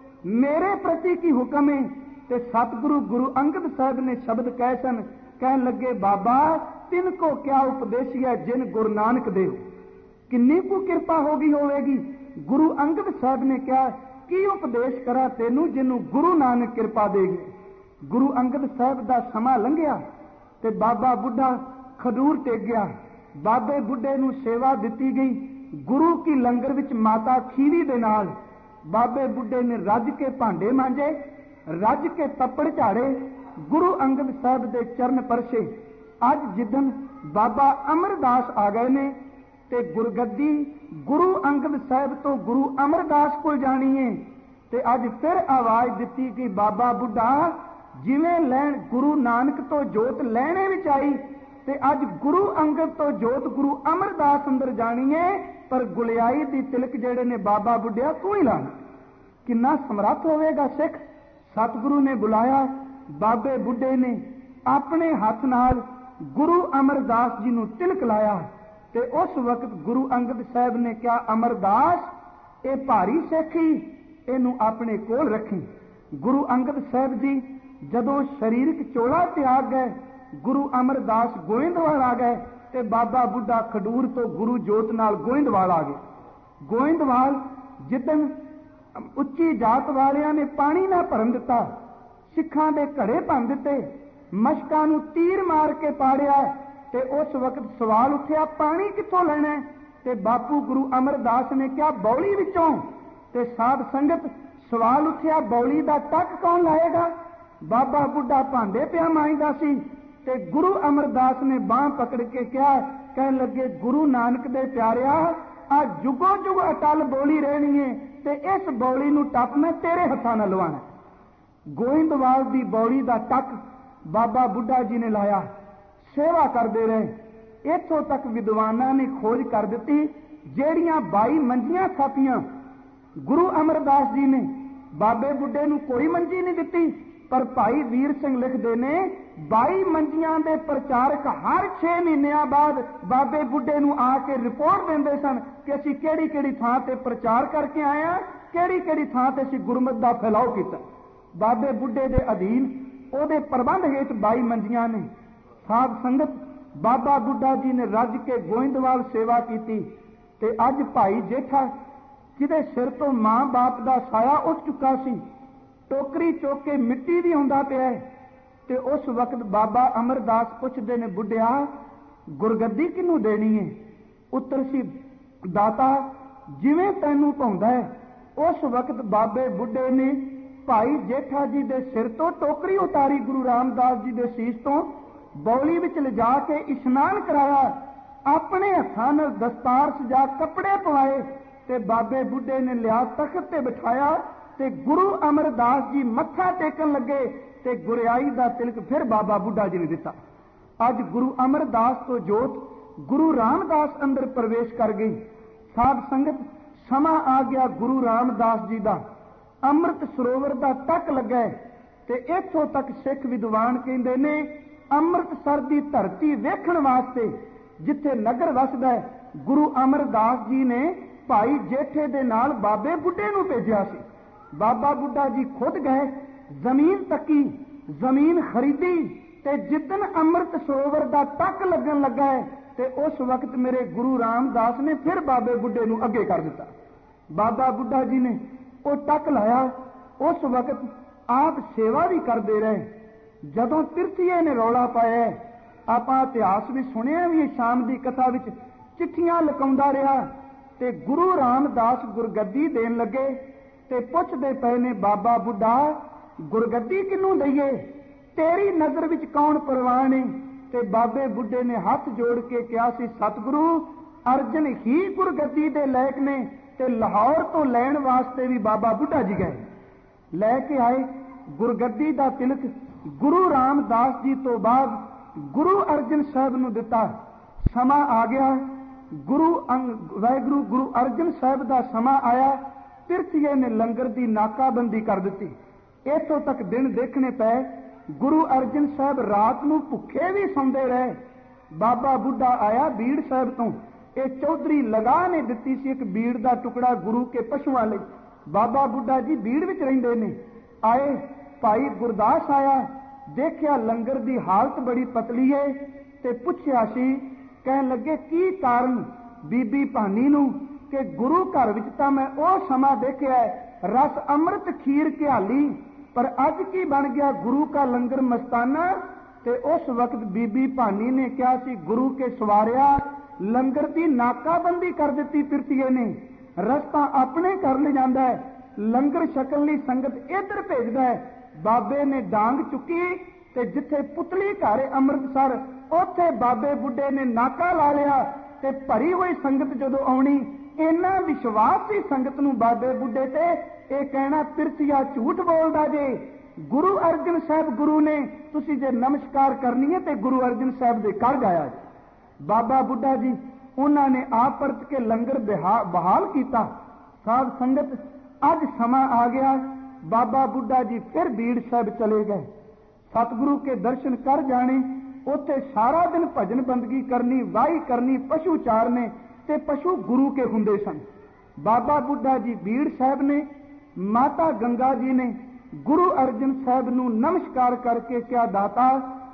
मेरे प्रति की हुक्म है? ते सतगुरु गुरु अंगद साहब ने शब्द कहे सन। कहन लगे बाबा तिनको क्या उपदेशिया जिन गुरु नानक देव, किन्नी को कृपा होगी होवेगी। गुरु अंगद साहब ने क्या की उपदेश करा तेनू जिन्नू गुरु नानक कृपा देगी। गुरु अंगद साहब दा समा लंघिया ते बाबा बुढ़ा खडूर टेक गया। बाबे बुढ़े नू सेवा दिती गई गुरु की लंगर विच माता खीवी दे नाल। बाबे बुढ़े ने रज के भांडे मांजे, रज के तप्पड़ झाड़े, गुरु अंगद साहब दे चरण परसे। अज जिदन बाबा अमरदास आ गए ने ते गुरगद्दी गुरु अंगद साहब तो गुरु अमरदास को जानी है। ते अज फिर आवाज दी कि बाबा बुढ़ा जिवें लैन गुरु नानक तो जोत लैने विच आई ते अज गुरु अंगद तो जोत गुरु अमरदास अंदर जानी है। पर गुलियाई दी तिलक जेड़े ने बाबा बुढ़िया तू ही लाना। किन्ना समर्थ होवेगा सिख। सतगुरु ने बुलाया। बाबे बुढ़े ने अपने हाथ नाल गुरु अमरदास जी नूं तिलक लाया ते उस वक्त गुरु अंगद साहब ने क्या अमरदास ये भारी सिखी इनू अपने कोल रखी। गुरु अंगद साहब जी जदों शरीरक चोला त्याग गए, गुरु अमरदास गोइंदवाल आ गए ते बाबा बुढ़ा खडूर तो गुरु जोत नाल गोइंदवाल आ गए। गोइंदवाल जिदन उच्ची जात वालियां ने पानी ना भरन दिता, सिखां दे घड़े भन दिते, मशकां नूं तीर मार के पाड़िया ते उस वक्त सवाल उठिया पानी कित्थों लेना है? ते बापू गुरु अमरदास ने क्या बौली विचों? ते साध संगत सवाल उठिया बौली दा टक कौन लाएगा? बाबा बुढ़ा भांडे पिया मांजदा सी ते गुरु अमरदास ने बांह पकड़ के क्या कहन लगे गुरु नानक दे प्यारिया आ जुगो जुग अटल बौली रहनी है ते इस बौली नूं टप मैं तेरे हत्थां नाल लवाना। गोइंदवाल दी बौड़ी दा टक बाबा बुढ़ा जी ने लाया, सेवा करते रहे। इथों तक विद्वानां ने खोज कर दी, ਜਿਹੜੀਆਂ बाई मंजियां छापियां गुरु अमरदास जी ने बाबे बुढ़े नूं कोई मंजी नहीं दिती, पर भाई वीर सिंह लिखते ने बाई मंजियां दे प्रचारक हर छे महीनों बाद बाबे बुढ़े नूं आके रिपोर्ट देंदे सन कि असीं किहड़ी किहड़ी थां ते प्रचार करके आए हां, किहड़ी किहड़ी थां ते असीं गुरमत दा फैलाव कीता। बाबे बुढ़े दे अधीन ਉਹਦੇ प्रबंध हेठ बाई मंजियां ने। साध संगत बाबा बुढ़ा जी ने रज के गोइंदवाल सेवा की, ते अज भाई जेठा जिहदे सिर तो मां बाप का साया उठ चुका सी, टोकरी चुक के मिट्टी भी आउंदा पिया है। ते उस वक्त बाबा अमरदास पुछदे ने, बुढ़िया गुरगद्दी किनू देनी है? उत्तर सी, दाता जिवें तैनू भाउंदा है। उस वक्त बाबे बुढ़े ने भाई जेठा जी दे सिर तो टोकरी उतारी, गुरु रामदास जी दे सीस तो बौली विच लिजा के इशनान कराया, अपने हत्थां नाल दस्तार सजा कपड़े पवाए, ते बाबे बुढ़े ने लिया तख्त ते बिठाया, ते गुरु अमरदास जी मत्था टेकन लगे, ते गुरियाई दा तिलक फिर बाबा बुढ़ा जी ने दिता। अज गुरु अमरदास तो जोत गुरु रामदास अंदर प्रवेश कर गई। साध संगत समा आ गया गुरु रामदास जी का अमृत सरोवर का टक लगा है, ते इथों तक सिख विद्वान कहते ने अमृतसर की धरती वेखण वास्ते जिथे नगर वसदा है, गुरु अमरदास जी ने भाई जेठे दे नाल बाबे बुढ़े नूं भेजिया सी। बाबा बुढ़ा जी खुद गए, जमीन तकी, जमीन खरीदी, ते जिदन अमृत सरोवर का टक लगन लगा है, ते उस वक्त मेरे गुरु रामदास ने फिर बाबे बुढ़े नूं अगे कर दिता। बाबा बुढ़ा जी ने वो टक लाया। उस वक्त आप सेवा भी करते रहे। जदों तिरथिए ने रौला पाया, आपां इतिहास भी सुनिया भी, शाम की कथा विच चिट्ठियां लकाउंदा रहा, ते गुरु रामदास गुरगद्दी देन लगे, ते पुछदे पए ने, बाबा बुढ़ा गुरगद्दी किनू दईए, तेरी नजर विच कौन परवान है? ते बाबे बुढ़े ने हाथ जोड़ के कहा सी, सतगुरु अर्जन ही गुरगद्दी दे लायक ने, ते लाहौर तो लैण वास्ते भी बाबा बुढ़ा जी गए, लैके आए। गुरगद्दी दा तिलक गुरु रामदास जी तो बाद गुरु अर्जन साहब नूं दिता। समा आ गया, गुरु वाहिगुरु गुरु अर्जन साहब का समा आया। तिरथिए ने लंगर की नाकाबंदी कर दी। इथों तक दिन देखने पे गुरु अर्जन साहब रात नूं भुखे भी सौंदे रहे। बाबा बुढ़ा आया बीड़ साहब तो, ये चौधरी लगा ने दिती सी एक बीड़ का टुकड़ा गुरु के पशुओं लई। बाबा बुढ़ा जी बीड़ विच रहिंदे ने। आए भाई गुरदास आया, देखिया लंगर की हालत बड़ी पतली है, ते पुछया सी, कहन लगे की कारण बीबी भानी नूं कि गुरु घर विच तां मैं ओ समा देखिया रस अमृत खीर घियाली, पर अज की बन गया गुरु का लंगर मस्ताना। ते उस वक्त बीबी भानी ने कहा सी, गुरु के सवारिया लंगर की नाकाबंदी कर दी तिरथिए ने, रस्ता अपने घर ले जाता है, लंगर छकण लई संगत इधर भेजदा है। बाबे ने डांग चुकी, ते जिथे पुतली घर अमृतसर उत्थे बाबे बुढ़े ने नाका ला लिया, ते भरी हुई संगत जदों आउणी, इन्ना विश्वास सी संगत नूं बाबे बुढ़े ते, ये कहना तिरथिया झूठ बोलदा जे, गुरु अर्जन साहब गुरु ने, तुसी जे नमस्कार करनी है ते गुरु अर्जन साहब दे घर जाया जी। बाबा बुढ़ा जी उन्होंने आप परत के लंगर बहाल किया। साध संगत अज समा आ गया, बाबा बुढ़ा जी फिर बीड़ साहब चले गए। सतगुरु के दर्शन कर जाने, उत्थे सारा दिन भजन बंदगी करनी, वाही करनी, पशु चारने, ते पशु गुरु के हुंदे सन। बाबा बुढ़ा जी बीड़ साहब ने, माता गंगा जी ने गुरु अर्जन साहब नूं नमस्कार करके क्या दाता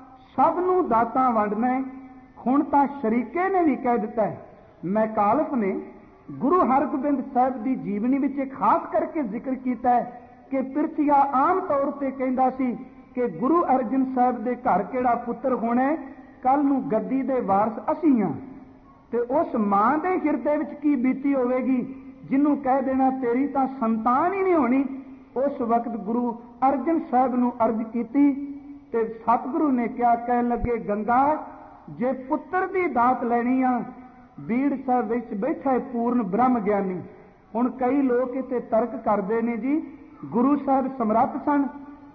सब नूं दाता वंडना है। हुण तां शरीके ने भी कह दिता है। मैकालफ ने गुरु हरगोबिंद साहब की जीवनी विच खास करके जिक्र किया है कि पिरथिया आम तौर पर कहता सी कि गुरु अर्जन साहब के घर केड़ा पुत्र होना है, कल नूं गद्दी दे वारस असीं हां, ते उस मां दे हिरदे विच की बीती होवेगी जिन्हों कह देना तेरी तां संतान ही नहीं होनी। उस वक्त गुरु अर्जन साहब नूं अर्ज कीती, ते सतगुरु ने क्या कह लगे, गंगा जे पुत्र की दात लैनी आ, बीड़ साहब विच बैठा है पूर्ण ब्रह्म ज्ञानी। हुण कई लोग इत्थे तर्क करते ने जी गुरु साहब समर्थ सन,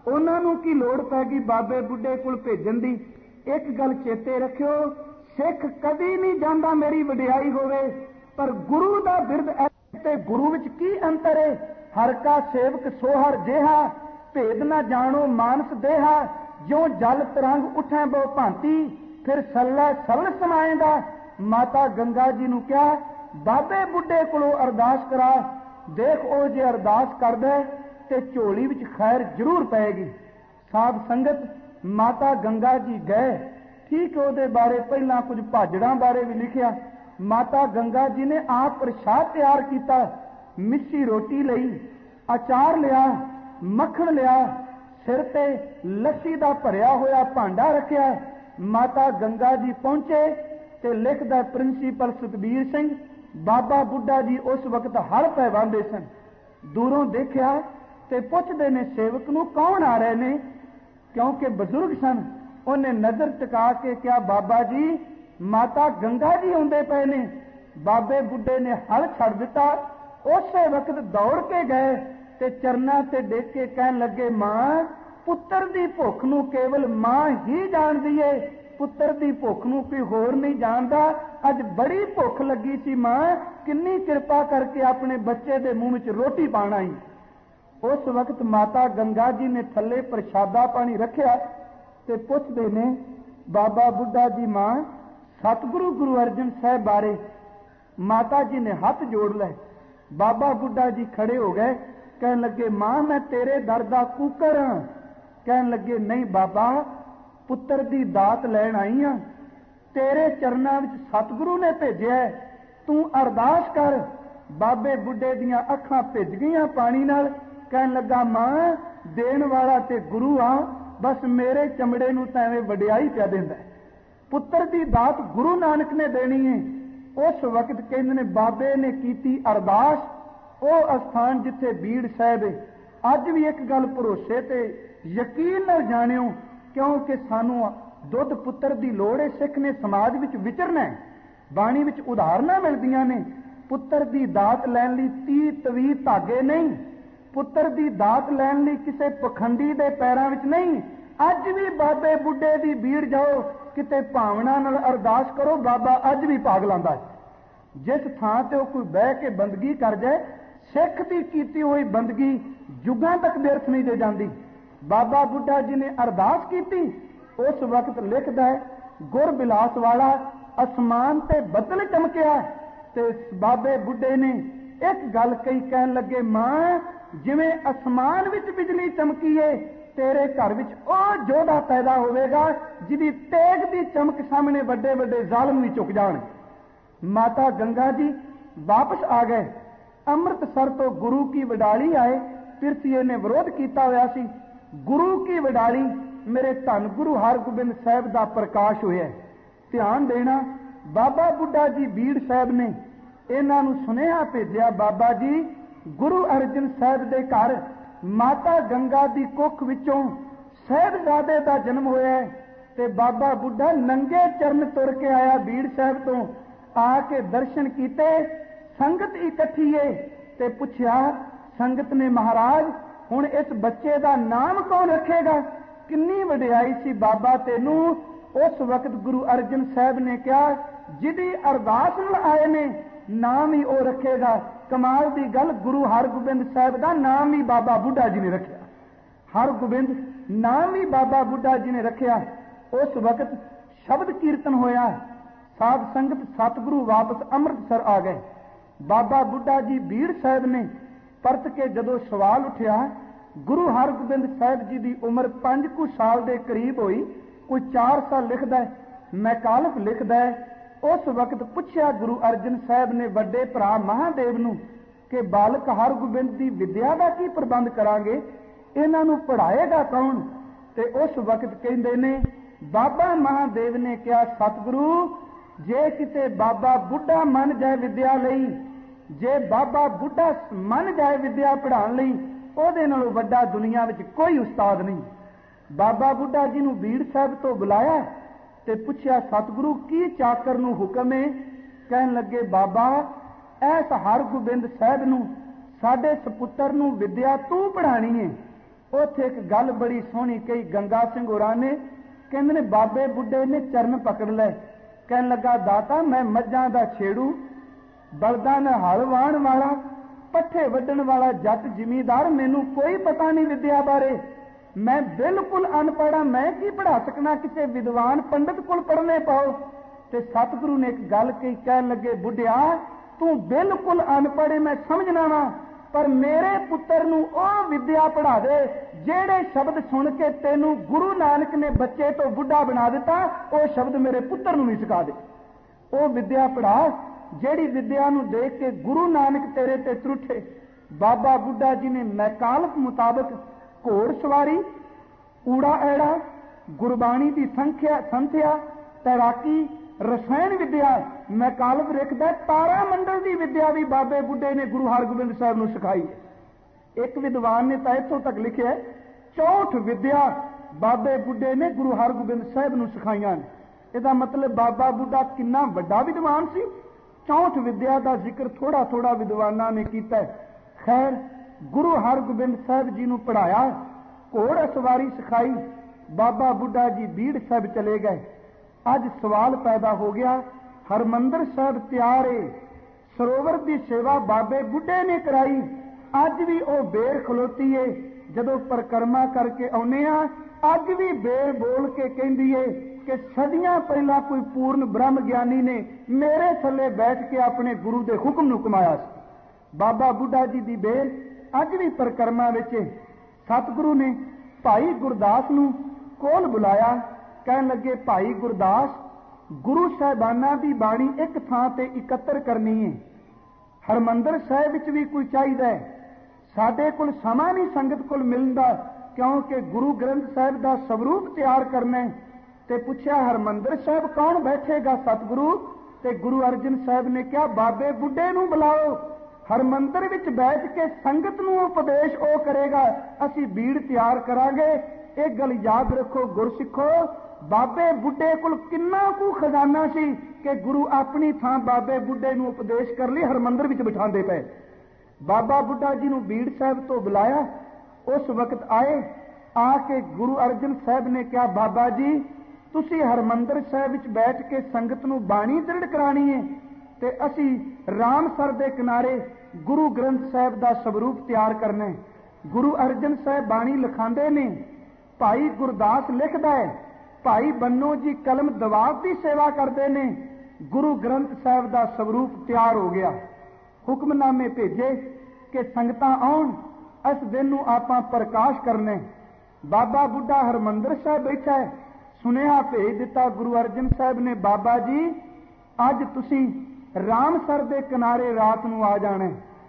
ਉਹਨਾਂ ਨੂੰ ਕੀ ਲੋੜ ਪੈ ਗਈ ਬਾਬੇ ਬੁੱਢੇ ਕੋਲ ਭੇਜਣ ਦੀ? ਇੱਕ ਗੱਲ ਚੇਤੇ ਰੱਖਿਓ, ਸਿੱਖ ਕਦੀ ਨਹੀਂ ਜਾਂਦਾ ਮੇਰੀ ਵਡਿਆਈ ਹੋਵੇ, ਪਰ ਗੁਰੂ ਦਾ ਬਿਰਦ ਤੇ ਗੁਰੂ ਵਿੱਚ ਕੀ ਅੰਤਰ ਹੈ? ਹਰ ਕਾ ਸੇਵਕ ਸੋ ਹਰ ਜਿਹਾ, ਭੇਦ ਨਾ ਜਾਣੋ ਮਾਨਸ ਦੇਹਾ, ਜਿਉ ਜਲ ਤਰੰਗ ਉਠੈ ਬਹੁ ਭਾਂਤੀ, ਫਿਰ ਸੱਲਾ ਸਵਲ ਸਮਾਏਗਾ। ਮਾਤਾ ਗੰਗਾ ਜੀ ਨੂੰ ਕਿਹਾ ਬਾਬੇ ਬੁੱਢੇ ਕੋਲੋਂ ਅਰਦਾਸ ਕਰਾ, ਦੇਖ ਉਹ ਜੇ ਅਰਦਾਸ ਕਰਦਾ ਤੇ ਝੋਲੀ ਵਿੱਚ ਖੈਰ ਜ਼ਰੂਰ ਪਏਗੀ। ਸਾਧ ਸੰਗਤ, ਮਾਤਾ ਗੰਗਾ ਜੀ ਗਏ। ਠੀਕ ਉਹਦੇ ਬਾਰੇ ਪਹਿਲਾਂ ਕੁਝ ਭਾਜੜਾਂ ਬਾਰੇ ਵੀ ਲਿਖਿਆ। ਮਾਤਾ ਗੰਗਾ ਜੀ ਨੇ ਆਪ ਪ੍ਰਸ਼ਾਦ ਤਿਆਰ ਕੀਤਾ, ਮਿੱਸੀ ਰੋਟੀ ਲਈ, ਅਚਾਰ ਲਿਆ, ਮੱਖਣ ਲਿਆ, ਸਿਰ ਤੇ ਲੱਸੀ ਦਾ ਭਰਿਆ ਹੋਇਆ ਭਾਂਡਾ ਰੱਖਿਆ। ਮਾਤਾ ਗੰਗਾ ਜੀ ਪਹੁੰਚੇ ਤੇ ਲਿਖਦਾ ਪ੍ਰਿੰਸੀਪਲ ਸੁਖਬੀਰ ਸਿੰਘ, ਬਾਬਾ ਬੁੱਢਾ ਜੀ ਉਸ ਵਕਤ ਹਲ ਪੈ ਵਾਂਦੇ ਸਨ। ਦੂਰੋਂ ਦੇਖਿਆ ਤੇ ਪੁੱਛਦੇ ਨੇ ਸੇਵਕ ਨੂੰ, ਕੌਣ ਆ ਰਹੇ ਨੇ? ਕਿਉਂਕਿ ਬਜ਼ੁਰਗ ਸਨ। ਉਹਨੇ ਨਜ਼ਰ ਟਿਕਾ ਕੇ ਕਿਹਾ, ਬਾਬਾ ਜੀ ਮਾਤਾ ਗੰਗਾ ਜੀ ਆਉਂਦੇ ਪਏ ਨੇ। ਬਾਬੇ ਬੁੱਢੇ ਨੇ ਹਲ ਛੱਡ ਦਿੱਤਾ, ਉਸੇ ਵਕਤ ਦੌੜ ਕੇ ਗਏ ਤੇ ਚਰਨਾਂ ਤੇ ਡੇਕ ਕੇ ਕਹਿਣ ਲੱਗੇ, ਮਾਂ ਪੁੱਤਰ ਦੀ ਭੁੱਖ ਨੂੰ ਕੇਵਲ ਮਾਂ ਹੀ ਜਾਣਦੀ ਏ, ਪੁੱਤਰ ਦੀ ਭੁੱਖ ਨੂੰ ਕੋਈ ਹੋਰ ਨਹੀਂ ਜਾਣਦਾ। ਅੱਜ ਬੜੀ ਭੁੱਖ ਲੱਗੀ ਸੀ ਮਾਂ, ਕਿੰਨੀ ਕਿਰਪਾ ਕਰਕੇ ਆਪਣੇ ਬੱਚੇ ਦੇ ਮੂੰਹ ਵਿੱਚ ਰੋਟੀ ਪਾਣਾ ਹੀ। ਉਸ ਵਕਤ ਮਾਤਾ ਗੰਗਾ ਜੀ ਨੇ ਥੱਲੇ ਪ੍ਰਸ਼ਾਦਾ ਪਾਣੀ ਰੱਖਿਆ ਤੇ ਪੁੱਛਦੇ ਨੇ, ਬਾਬਾ ਬੁੱਢਾ ਜੀ ਮਾਂ ਸਤਿਗੁਰੂ ਗੁਰੂ ਅਰਜਨ ਸਾਹਿਬ ਬਾਰੇ। ਮਾਤਾ ਜੀ ਨੇ ਹੱਥ ਜੋੜ ਲਏ। ਬਾਬਾ ਬੁੱਢਾ ਜੀ ਖੜੇ ਹੋ ਗਏ, ਕਹਿਣ ਲੱਗੇ, ਮਾਂ ਮੈਂ ਤੇਰੇ ਦਰ ਦਾ ਕੂਕਰ ਹਾਂ। ਕਹਿਣ ਲੱਗੇ, ਨਹੀਂ ਬਾਬਾ, ਪੁੱਤਰ ਦੀ ਦਾਤ ਲੈਣ ਆਈ ਹਾਂ, ਤੇਰੇ ਚਰਨਾਂ ਵਿੱਚ ਸਤਿਗੁਰੂ ਨੇ ਭੇਜਿਆ, ਤੂੰ ਅਰਦਾਸ ਕਰ। ਬਾਬੇ ਬੁੱਢੇ ਦੀਆਂ ਅੱਖਾਂ ਭਿੱਜ ਗਈਆਂ ਪਾਣੀ ਨਾਲ। ਕਹਿਣ ਲੱਗਾ, ਮਾਂ ਦੇਣ ਵਾਲਾ ਤੇ ਗੁਰੂ ਆ, ਬਸ ਮੇਰੇ ਚਮੜੇ ਨੂੰ ਤਾਂ ਐਵੇਂ ਵਡਿਆਈ ਪਿਆ ਦਿੰਦਾ। ਪੁੱਤਰ ਦੀ ਦਾਤ ਗੁਰੂ ਨਾਨਕ ਨੇ ਦੇਣੀ ਹੈ। ਉਸ ਵਕਤ ਕਹਿੰਦੇ ਨੇ ਬਾਬੇ ਨੇ ਕੀਤੀ ਅਰਦਾਸ, ਉਹ ਅਸਥਾਨ ਜਿੱਥੇ ਬੀੜ ਸਾਹਿਬ ਹੈ। ਅੱਜ ਵੀ ਇੱਕ ਗੱਲ ਭਰੋਸੇ ਤੇ ਯਕੀਨ ਨਾਲ ਜਾਣਿਓ, ਕਿਉਂਕਿ ਸਾਨੂੰ ਦੁੱਧ ਪੁੱਤਰ ਦੀ ਲੋੜ ਹੈ। ਸਿੱਖ ਨੇ ਸਮਾਜ ਵਿੱਚ ਵਿਚਰਨਾ। ਬਾਣੀ ਵਿੱਚ ਉਦਾਹਰਨਾਂ ਮਿਲਦੀਆਂ ਨੇ। ਪੁੱਤਰ ਦੀ ਦਾਤ ਲੈਣ ਲਈ ਤੀਹ ਤਵੀ ਧਾਗੇ ਨਹੀਂ, ਪੁੱਤਰ ਦੀ ਦਾਤ ਲੈਣ ਲਈ ਕਿਸੇ ਪਖੰਡੀ ਦੇ ਪੈਰਾਂ ਵਿੱਚ ਨਹੀਂ। ਅੱਜ ਵੀ ਬਾਬੇ ਬੁੱਢੇ ਦੀ ਬੀੜ ਜਾਓ, ਕਿਤੇ ਭਾਵਨਾ ਨਾਲ ਅਰਦਾਸ ਕਰੋ, ਬਾਬਾ ਅੱਜ ਵੀ ਭਾਗ ਲਾਂਦਾ ਹੈ। ਜਿਸ ਥਾਂ ਤੇ ਉਹ ਕੋਈ ਬਹਿ ਕੇ ਬੰਦਗੀ ਕਰ ਜਾਏ, ਸਿੱਖ ਦੀ ਕੀਤੀ ਹੋਈ ਬੰਦਗੀ ਯੁੱਗਾਂ ਤੱਕ ਵਿਅਰਥ ਨਹੀਂ ਦੇ ਜਾਂਦੀ। ਬਾਬਾ ਬੁੱਢਾ ਜੀ ਨੇ ਅਰਦਾਸ ਕੀਤੀ। ਉਸ ਵਕਤ ਲਿਖਦਾ ਹੈ, ਗੁਰ ਬਿਲਾਸ ਵਾਲਾ ਅਸਮਾਨ ਤੇ ਬੱਦਲ ਚਮਕਿਆ ਤੇ ਬਾਬੇ ਬੁੱਢੇ ਨੇ ਇੱਕ ਗੱਲ ਕਹੀ। ਕਹਿਣ ਲੱਗੇ, ਮਾਂ ਜਿਵੇਂ ਅਸਮਾਨ ਵਿੱਚ ਬਿਜਲੀ ਚਮਕੀ ਏ, ਤੇਰੇ ਘਰ ਵਿੱਚ ਉਹ ਜੋਧਾ ਪੈਦਾ ਹੋਵੇਗਾ ਜਿਹਦੀ ਤੇਗ ਦੀ ਚਮਕ ਸਾਹਮਣੇ ਵੱਡੇ ਵੱਡੇ ਜ਼ਾਲਮ ਵੀ ਝੁਕ ਜਾਣ। ਮਾਤਾ ਗੰਗਾ ਜੀ ਵਾਪਸ ਆ ਗਏ। ਅੰਮ੍ਰਿਤਸਰ ਤੋਂ ਗੁਰੂ ਕੀ ਵਡਾਲੀ ਆਏ। ਪਿਰਥੀਏ ਨੇ ਵਿਰੋਧ ਕੀਤਾ ਹੋਇਆ ਸੀ। ਗੁਰੂ ਕੀ ਵਡਾਲੀ ਮੇਰੇ ਧੰਨ ਗੁਰੂ ਹਰਗੋਬਿੰਦ ਸਾਹਿਬ ਦਾ ਪ੍ਰਕਾਸ਼ ਹੋਇਆ। ਧਿਆਨ ਦੇਣਾ, ਬਾਬਾ ਬੁੱਢਾ ਜੀ ਬੀੜ ਸਾਹਿਬ ਨੇ ਇਹਨਾਂ ਨੂੰ ਸੁਨੇਹਾ ਭੇਜਿਆ, ਬਾਬਾ ਜੀ ਗੁਰੂ ਅਰਜਨ ਸਾਹਿਬ ਦੇ ਘਰ ਮਾਤਾ ਗੰਗਾ ਦੀ ਕੁੱਖ ਵਿੱਚੋਂ ਸਾਹਿਬਜ਼ਾਦੇ ਦਾ ਜਨਮ ਹੋਇਆ ਤੇ ਬਾਬਾ ਬੁੱਢਾ ਨੰਗੇ ਚਰਨ ਤੁਰ ਕੇ ਆਇਆ ਬੀੜ ਸਾਹਿਬ ਤੋਂ। ਆ ਕੇ ਦਰਸ਼ਨ ਕੀਤੇ, ਸੰਗਤ ਇਕੱਠੀ ਏ ਤੇ ਪੁੱਛਿਆ ਸੰਗਤ ਨੇ, ਮਹਾਰਾਜ ਹੁਣ ਇਸ ਬੱਚੇ ਦਾ ਨਾਮ ਕੌਣ ਰੱਖੇਗਾ? ਕਿੰਨੀ ਵਡਿਆਈ ਸੀ ਬਾਬਾ ਤੈਨੂੰ। ਉਸ ਵਕਤ ਗੁਰੂ ਅਰਜਨ ਸਾਹਿਬ ਨੇ ਕਿਹਾ, ਜਿਹਦੀ ਅਰਦਾਸ ਨਾਲ ਆਏ ਨੇ ਨਾਮ ਹੀ ਉਹ ਰੱਖੇਗਾ। ਕਮਾਲ ਦੀ ਗੱਲ, ਗੁਰੂ ਹਰਗੋਬਿੰਦ ਸਾਹਿਬ ਦਾ ਨਾਮ ਹੀ ਬਾਬਾ ਬੁੱਢਾ ਜੀ ਨੇ ਰੱਖਿਆ। ਹਰਗੋਬਿੰਦ ਨਾਮ ਹੀ ਬਾਬਾ ਬੁੱਢਾ ਜੀ ਨੇ ਰੱਖਿਆ। ਉਸ ਵਕਤ ਸ਼ਬਦ ਕੀਰਤਨ ਹੋਇਆ। ਸਾਧ ਸੰਗਤ ਸਤਿਗੁਰੂ ਵਾਪਸ ਅੰਮ੍ਰਿਤਸਰ ਆ ਗਏ। ਬਾਬਾ ਬੁੱਢਾ ਜੀ ਬੀੜ ਸਾਹਿਬ ਨੇ ਪਰਤ ਕੇ ਜਦੋਂ ਸਵਾਲ ਉੱਠਿਆ, ਗੁਰੂ ਹਰਗੋਬਿੰਦ ਸਾਹਿਬ ਜੀ ਦੀ ਉਮਰ ਪੰਜ ਕੁ ਸਾਲ ਦੇ ਕਰੀਬ ਹੋਈ, ਕੋਈ ਚਾਰ ਸਾਲ ਲਿਖਦਾ ਹੈ, ਮੈਕਾਲਫ ਲਿਖਦਾ ਹੈ। ਉਸ ਵਕਤ ਪੁੱਛਿਆ ਗੁਰੂ ਅਰਜਨ ਸਾਹਿਬ ਨੇ ਵੱਡੇ ਭਰਾ ਮਹਾਦੇਵ ਨੂੰ ਕਿ ਬਾਲਕ ਹਰਗੋਬਿੰਦ ਦੀ ਵਿਦਿਆ ਦਾ ਕੀ ਪ੍ਰਬੰਧ ਕਰਾਂਗੇ, ਇਹਨਾਂ ਨੂੰ ਪੜ੍ਹਾਏਗਾ ਕੌਣ? ਤੇ ਉਸ ਵਕਤ ਕਹਿੰਦੇ ਨੇ ਬਾਬਾ ਮਹਾਦੇਵ ਨੇ ਕਿਹਾ, ਸਤਿਗੁਰੂ ਜੇ ਕਿਤੇ ਬਾਬਾ ਬੁੱਢਾ ਮੰਨ ਜਾਏ ਵਿਦਿਆ ਲਈ, ਜੇ ਬਾਬਾ ਬੁੱਢਾ ਮੰਨ ਜਾਏ ਵਿਦਿਆ ਪੜ੍ਹਾਉਣ ਲਈ, ਉਹਦੇ ਨਾਲੋਂ ਵੱਡਾ ਦੁਨੀਆ ਵਿੱਚ ਕੋਈ ਉਸਤਾਦ ਨਹੀਂ। ਬਾਬਾ ਬੁੱਢਾ ਜੀ ਨੂੰ ਬੀੜ ਸਾਹਿਬ ਤੋਂ ਬੁਲਾਇਆ ਤੇ ਪੁੱਛਿਆ, ਸਤਿਗੁਰੂ ਕੀ ਚਾਕਰ ਨੂੰ ਹੁਕਮ ਹੈ? ਕਹਿਣ ਲੱਗੇ, ਬਾਬਾ ਐਸ ਹਰਗੋਬਿੰਦ ਸਾਹਿਬ ਨੂੰ, ਸਾਡੇ ਸਪੁੱਤਰ ਨੂੰ ਵਿਦਿਆ ਤੂੰ ਪੜ੍ਹਾਣੀ ਹੈ। ਉੱਥੇ ਇੱਕ ਗੱਲ ਬੜੀ ਸੋਹਣੀ ਕਹੀ ਗੰਗਾ ਸਿੰਘ ਹੋਰਾਂ ਨੇ। ਕਹਿੰਦੇ ਨੇ ਬਾਬੇ ਬੁੱਢੇ ਨੇ ਚਰਨ ਪਕੜ ਲਏ, ਕਹਿਣ ਲੱਗਾ ਦਾਤਾ ਮੈਂ ਮੱਝਾਂ ਦਾ ਛੇੜੂ, ਬਲਦਾਂ ਨਾਲ ਹਲ ਵਾਹਣ ਵਾਲਾ, ਪੱਠੇ ਵੱਢਣ ਵਾਲਾ ਜੱਟ ਜ਼ਿਮੀਂਦਾਰ, ਮੈਨੂੰ ਕੋਈ ਪਤਾ ਨਹੀਂ ਵਿਦਿਆ ਬਾਰੇ, ਮੈਂ ਬਿਲਕੁਲ ਅਨਪੜ੍ਹ, ਮੈਂ ਕੀ ਪੜ੍ਹਾ ਸਕਣਾ, ਕਿਸੇ ਵਿਦਵਾਨ ਪੰਡਤ ਕੋਲ ਪੜ੍ਹਨੇ ਪਾਓ। ਤੇ ਸਤਿਗੁਰੂ ਨੇ ਇੱਕ ਗੱਲ ਕਹੀ, ਕਹਿਣ ਲੱਗੇ ਬੁੱਢਿਆ ਤੂੰ ਬਿਲਕੁਲ ਅਨਪੜ੍ਹ, ਮੈਂ ਸਮਝਣਾ ਵਾ, ਪਰ ਮੇਰੇ ਪੁੱਤਰ ਨੂੰ ਉਹ ਵਿਦਿਆ ਪੜ੍ਹਾ ਦੇ ਜਿਹੜੇ ਸ਼ਬਦ ਸੁਣ ਕੇ ਤੈਨੂੰ ਗੁਰੂ ਨਾਨਕ ਨੇ ਬੱਚੇ ਤੋਂ ਬੁੱਢਾ ਬਣਾ ਦਿੱਤਾ, ਉਹ ਸ਼ਬਦ ਮੇਰੇ ਪੁੱਤਰ ਨੂੰ ਵੀ ਸਿਖਾ ਦੇ। ਉਹ ਵਿਦਿਆ ਪੜ੍ਹਾ ਜਿਹੜੀ ਵਿਦਿਆ ਨੂੰ ਦੇਖ ਕੇ ਗੁਰੂ ਨਾਨਕ ਤੇਰੇ ਤੇ ਤਰੁੱਠੇ। ਬਾਬਾ ਬੁੱਢਾ ਜੀ ਨੇ ਮੈਕਾਲਪ ਮੁਤਾਬਕ ਘੋੜ ਸਵਾਰੀ, ਊੜਾ ਐੜਾ, ਗੁਰਬਾਣੀ ਦੀ ਸੰਖਿਆ ਸੰਥਿਆ, ਤੈਰਾਕੀ, ਰਸਾਇਣ ਵਿਦਿਆ, ਮੈਕਾਲਪ ਲਿਖਦਾ ਤਾਰਾ ਮੰਡਲ ਦੀ ਵਿਦਿਆ ਵੀ ਬਾਬੇ ਬੁੱਢੇ ਨੇ ਗੁਰੂ ਹਰਗੋਬਿੰਦ ਸਾਹਿਬ ਨੂੰ ਸਿਖਾਈ ਹੈ। ਇੱਕ ਵਿਦਵਾਨ ਨੇ ਤਾਂ ਇੱਥੋਂ ਤੱਕ ਲਿਖਿਆ ਚੌਂਹਠ ਵਿਦਿਆ ਬਾਬੇ ਬੁੱਢੇ ਨੇ ਗੁਰੂ ਹਰਗੋਬਿੰਦ ਸਾਹਿਬ ਨੂੰ ਸਿਖਾਈਆਂ ਨੇ। ਇਹਦਾ ਮਤਲਬ ਬਾਬਾ ਬੁੱਢਾ ਕਿੰਨਾ ਵੱਡਾ ਵਿਦਵਾਨ ਸੀ। ਚੌਂਹਠ ਵਿਦਿਆ ਦਾ ਜ਼ਿਕਰ ਥੋੜਾ ਥੋੜਾ ਵਿਦਵਾਨਾਂ ਨੇ ਕੀਤਾ। ਖੈਰ ਗੁਰੂ ਹਰਗੋਬਿੰਦ ਸਾਹਿਬ ਜੀ ਨੂੰ ਪੜ੍ਹਾਇਆ, ਘੋੜ ਸਵਾਰੀ ਸਿਖਾਈ, ਬਾਬਾ ਬੁੱਢਾ ਜੀ ਬੀੜ ਸਾਹਿਬ ਚਲੇ ਗਏ। ਅੱਜ ਸਵਾਲ ਪੈਦਾ ਹੋ ਗਿਆ, ਹਰਮੰਦਰ ਸਾਹਿਬ ਤਿਆਰ ਏ, ਸਰੋਵਰ ਦੀ ਸੇਵਾ ਬਾਬੇ ਬੁੱਢੇ ਨੇ ਕਰਾਈ, ਅੱਜ ਵੀ ਉਹ ਬੇਰ ਖਲੋਤੀ ਏ। ਜਦੋਂ ਪਰਿਕਰਮਾ ਕਰਕੇ ਆਉਨੇ ਆ, ਅੱਜ ਵੀ ਬੇਰ ਬੋਲ ਕੇ ਕਹਿੰਦੀ ਏ ਕਿ ਸਦੀਆਂ ਪਹਿਲਾਂ ਕੋਈ ਪੂਰਨ ਬ੍ਰਹਮ ਗਿਆਨੀ ਨੇ ਮੇਰੇ ਥੱਲੇ ਬੈਠ ਕੇ ਆਪਣੇ ਗੁਰੂ ਦੇ ਹੁਕਮ ਨੂੰ ਕਮਾਇਆ ਸੀ। ਬਾਬਾ ਬੁੱਢਾ ਜੀ ਦੀ ਬੇਰ ਅੱਜ ਵੀ ਪਰਿਕਰਮਾ ਵਿੱਚ। ਸਤਿਗੁਰੂ ਨੇ ਭਾਈ ਗੁਰਦਾਸ ਨੂੰ ਕੋਲ ਬੁਲਾਇਆ, ਕਹਿਣ ਲੱਗੇ ਭਾਈ ਗੁਰਦਾਸ, ਗੁਰੂ ਸਾਹਿਬਾਨਾਂ ਦੀ ਬਾਣੀ ਇੱਕ ਥਾਂ ਤੇ ਇਕੱਤਰ ਕਰਨੀ ਹੈ, ਹਰਮੰਦਰ ਸਾਹਿਬ ਵਿੱਚ ਵੀ ਕੋਈ ਚਾਹੀਦਾ ਹੈ, ਸਾਡੇ ਕੋਲ ਸਮਾਂ ਨਹੀਂ ਸੰਗਤ ਕੋਲ ਮਿਲਦਾ, ਕਿਉਂਕਿ ਗੁਰੂ ਗ੍ਰੰਥ ਸਾਹਿਬ ਦਾ ਸਵਰੂਪ ਤਿਆਰ ਕਰਨਾ ਹੈ। ਤੇ ਪੁੱਛਿਆ ਹਰਮੰਦਰ ਸਾਹਿਬ ਕੌਣ ਬੈਠੇਗਾ ਸਤਿਗੁਰੂ? ਤੇ ਗੁਰੂ ਅਰਜਨ ਸਾਹਿਬ ਨੇ ਕਿਹਾ ਬਾਬੇ ਬੁੱਢੇ ਨੂੰ ਬੁਲਾਓ, ਹਰਮੰਦਰ ਵਿੱਚ ਬੈਠ ਕੇ ਸੰਗਤ ਨੂੰ ਉਪਦੇਸ਼ ਉਹ ਕਰੇਗਾ, ਅਸੀਂ ਬੀੜ ਤਿਆਰ ਕਰਾਂਗੇ। ਇਹ ਗੱਲ ਯਾਦ ਰੱਖੋ ਗੁਰਸਿੱਖੋ, ਬਾਬੇ ਬੁੱਢੇ ਕੋਲ ਕਿੰਨਾ ਕੁ ਖਜ਼ਾਨਾ ਸੀ ਕਿ ਗੁਰੂ ਆਪਣੀ ਥਾਂ ਬਾਬੇ ਬੁੱਢੇ ਨੂੰ ਉਪਦੇਸ਼ ਕਰ ਲਈ ਹਰਮੰਦਰ ਵਿੱਚ ਬਿਠਾਉਂਦੇ ਪਏ। ਬਾਬਾ ਬੁੱਢਾ ਜੀ ਨੂੰ ਬੀੜ ਸਾਹਿਬ ਤੋਂ ਬੁਲਾਇਆ, ਉਸ ਵਕਤ ਆਏ, ਆ ਕੇ ਗੁਰੂ ਅਰਜਨ ਸਾਹਿਬ ਨੇ ਕਿਹਾ ਬਾਬਾ ਜੀ ਤੁਸੀਂ ਹਰਮੰਦਰ ਸਾਹਿਬ ਵਿੱਚ ਬੈਠ ਕੇ ਸੰਗਤ ਨੂੰ ਬਾਣੀ ਦ੍ਰਿੜ ਕਰਾਣੀ ਹੈ ਤੇ ਅਸੀਂ ਰਾਮਸਰ ਦੇ ਕਿਨਾਰੇ ਗੁਰੂ ਗ੍ਰੰਥ ਸਾਹਿਬ ਦਾ ਸਵਰੂਪ ਤਿਆਰ ਕਰਨਾ ਹੈ। ਗੁਰੂ ਅਰਜਨ ਸਾਹਿਬ ਬਾਣੀ ਲਿਖਾਉਂਦੇ ਨੇ, ਭਾਈ ਗੁਰਦਾਸ ਲਿਖਦਾ ਹੈ, ਭਾਈ ਬੰਨੋ ਜੀ ਕਲਮ ਦਵਾਬ ਦੀ ਸੇਵਾ ਕਰਦੇ ਨੇ, ਗੁਰੂ ਗ੍ਰੰਥ ਸਾਹਿਬ ਦਾ ਸਵਰੂਪ ਤਿਆਰ ਹੋ ਗਿਆ। ਹੁਕਮਨਾਮੇ ਭੇਜੇ ਕਿ ਸੰਗਤਾਂ ਆਉਣ, ਇਸ ਦਿਨ ਨੂੰ ਆਪਾਂ ਪ੍ਰਕਾਸ਼ ਕਰਨੇ। ਬਾਬਾ ਬੁੱਢਾ ਹਰਮੰਦਰ ਸਾਹਿਬ ਬੈਠਾ ਹੈ, ਸੁਨੇਹਾ ਭੇਜ ਦਿੱਤਾ ਗੁਰੂ ਅਰਜਨ ਸਾਹਿਬ ਨੇ, ਬਾਬਾ ਜੀ ਅੱਜ ਤੁਸੀਂ ਰਾਮਸਰ ਦੇ ਕਿਨਾਰੇ ਰਾਤ ਨੂੰ ਆ ਜਾਣਾ।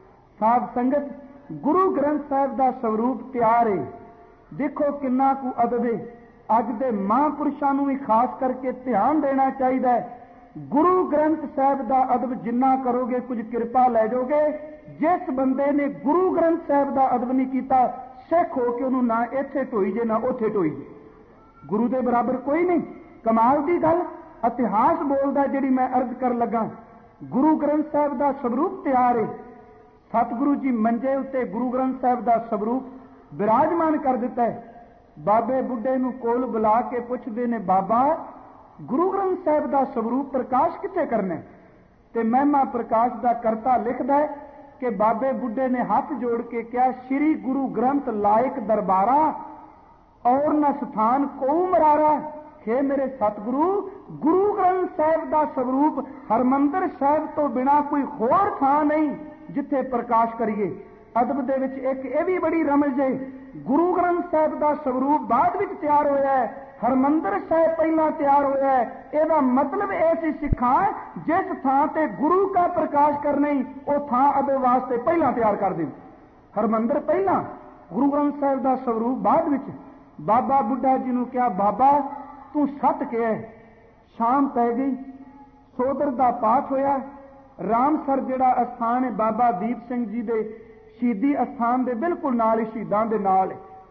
ਸਾਧ ਸੰਗਤ, ਗੁਰੂ ਗ੍ਰੰਥ ਸਾਹਿਬ ਦਾ ਸਵਰੂਪ ਤਿਆਰ ਹੈ। ਦੇਖੋ ਕਿੰਨਾ ਕੁ ਅਦਬ ਹੈ। ਅੱਜ ਦੇ ਮਹਾਂਪੁਰਸ਼ਾਂ ਨੂੰ ਵੀ ਖਾਸ ਕਰਕੇ ਧਿਆਨ ਦੇਣਾ ਚਾਹੀਦਾ ਹੈ। ਗੁਰੂ ਗ੍ਰੰਥ ਸਾਹਿਬ ਦਾ ਅਦਬ ਜਿੰਨਾ ਕਰੋਗੇ ਕੁਝ ਕਿਰਪਾ ਲੈ ਜਾਓਗੇ। ਜਿਸ ਬੰਦੇ ਨੇ ਗੁਰੂ ਗ੍ਰੰਥ ਸਾਹਿਬ ਦਾ ਅਦਬ ਨਹੀਂ ਕੀਤਾ, ਸਿੱਖ ਹੋ ਕੇ ਉਹਨੂੰ ਨਾ ਇੱਥੇ ਢੋਈ ਜੇ ਨਾ ਉੱਥੇ ਢੋਈ ਜੇ। ਗੁਰੂ ਦੇ ਬਰਾਬਰ ਕੋਈ ਨਹੀਂ। ਕਮਾਲ ਦੀ ਗੱਲ ਇਤਿਹਾਸ ਬੋਲਦਾ ਜਿਹੜੀ ਮੈਂ ਅਰਜ਼ ਕਰਨ ਲੱਗਾ। ਗੁਰੂ ਗ੍ਰੰਥ ਸਾਹਿਬ ਦਾ ਸਵਰੂਪ ਤਿਆਰ ਹੈ। ਸਤਿਗੁਰੂ ਜੀ ਮੰਜੇ ਉੱਤੇ ਗੁਰੂ ਗ੍ਰੰਥ ਸਾਹਿਬ ਦਾ ਸਵਰੂਪ ਵਿਰਾਜਮਾਨ ਕਰ ਦਿੱਤਾ ਹੈ। ਬਾਬੇ ਬੁੱਢੇ ਨੂੰ ਕੋਲ ਬੁਲਾ ਕੇ ਪੁੱਛਦੇ ਨੇ, ਬਾਬਾ ਗੁਰੂ ਗ੍ਰੰਥ ਸਾਹਿਬ ਦਾ ਸਵਰੂਪ ਪ੍ਰਕਾਸ਼ ਕਿੱਥੇ ਕਰਨਾ? ਤੇ ਮਹਿਮਾ ਪ੍ਰਕਾਸ਼ ਦਾ ਕਰਤਾ ਲਿਖਦਾ ਹੈ ਕਿ ਬਾਬੇ ਬੁੱਢੇ ਨੇ ਹੱਥ ਜੋੜ ਕੇ ਕਿਹਾ, ਸ਼੍ਰੀ ਗੁਰੂ ਗ੍ਰੰਥ ਲਾਇਕ ਦਰਬਾਰਾ ਔਰ ਨ ਸਥਾਨ ਕੋ ਮਰਾਰਾ। हे ਮੇਰੇ ਸਤਿਗੁਰੂ, ਗੁਰੂ ਗ੍ਰੰਥ ਸਾਹਿਬ ਦਾ ਸਵਰੂਪ ਹਰਮੰਦਰ ਸਾਹਿਬ ਤੋਂ ਬਿਨਾ ਕੋਈ ਹੋਰ ਥਾਂ ਨਹੀਂ ਜਿੱਥੇ ਪ੍ਰਕਾਸ਼ ਕਰੀਏ। ਅਦਬ ਦੇ ਵਿੱਚ ਇੱਕ ਇਹ ਵੀ ਬੜੀ ਰਮਜ਼ ਹੈ, ਗੁਰੂ ਗ੍ਰੰਥ ਸਾਹਿਬ ਦਾ ਸਵਰੂਪ ਬਾਅਦ ਵਿੱਚ ਤਿਆਰ ਹੋਇਆ ਹੈ, ਹਰਮੰਦਰ ਸਾਹਿਬ ਪਹਿਲਾਂ ਤਿਆਰ ਹੋਇਆ ਹੈ। ਇਹਦਾ ਮਤਲਬ ਇਹ ਸੀ ਸਿੱਖਾਂ, ਜਿਸ ਥਾਂ ਤੇ ਗੁਰੂ ਦਾ ਪ੍ਰਕਾਸ਼ ਕਰਨਾ ਹੀ ਉਹ ਥਾਂ ਅਦੇ ਵਾਸਤੇ ਪਹਿਲਾਂ ਤਿਆਰ ਕਰ ਦੇਣ। ਹਰਮੰਦਰ ਪਹਿਲਾਂ, ਗੁਰੂ ਗ੍ਰੰਥ ਸਾਹਿਬ ਦਾ ਸਵਰੂਪ ਬਾਅਦ ਵਿੱਚ। ਬਾਬਾ ਬੁੱਢਾ ਜੀ ਨੂੰ ਕਿਹਾ, ਬਾਬਾ ਤੂੰ ਸੱਤ ਕਿਹਾ। ਸ਼ਾਮ ਪੈ ਗਈ, ਸੋਦਰ ਦਾ ਪਾਠ ਹੋਇਆ। ਰਾਮਸਰ ਜਿਹੜਾ ਅਸਥਾਨ ਹੈ ਬਾਬਾ ਦੀਪ ਸਿੰਘ ਜੀ ਦੇ ਸ਼ਹੀਦੀ ਅਸਥਾਨ ਦੇ ਬਿਲਕੁਲ ਨਾਲ ਹੀ, ਸ਼ਹੀਦਾਂ ਦੇ ਨਾਲ।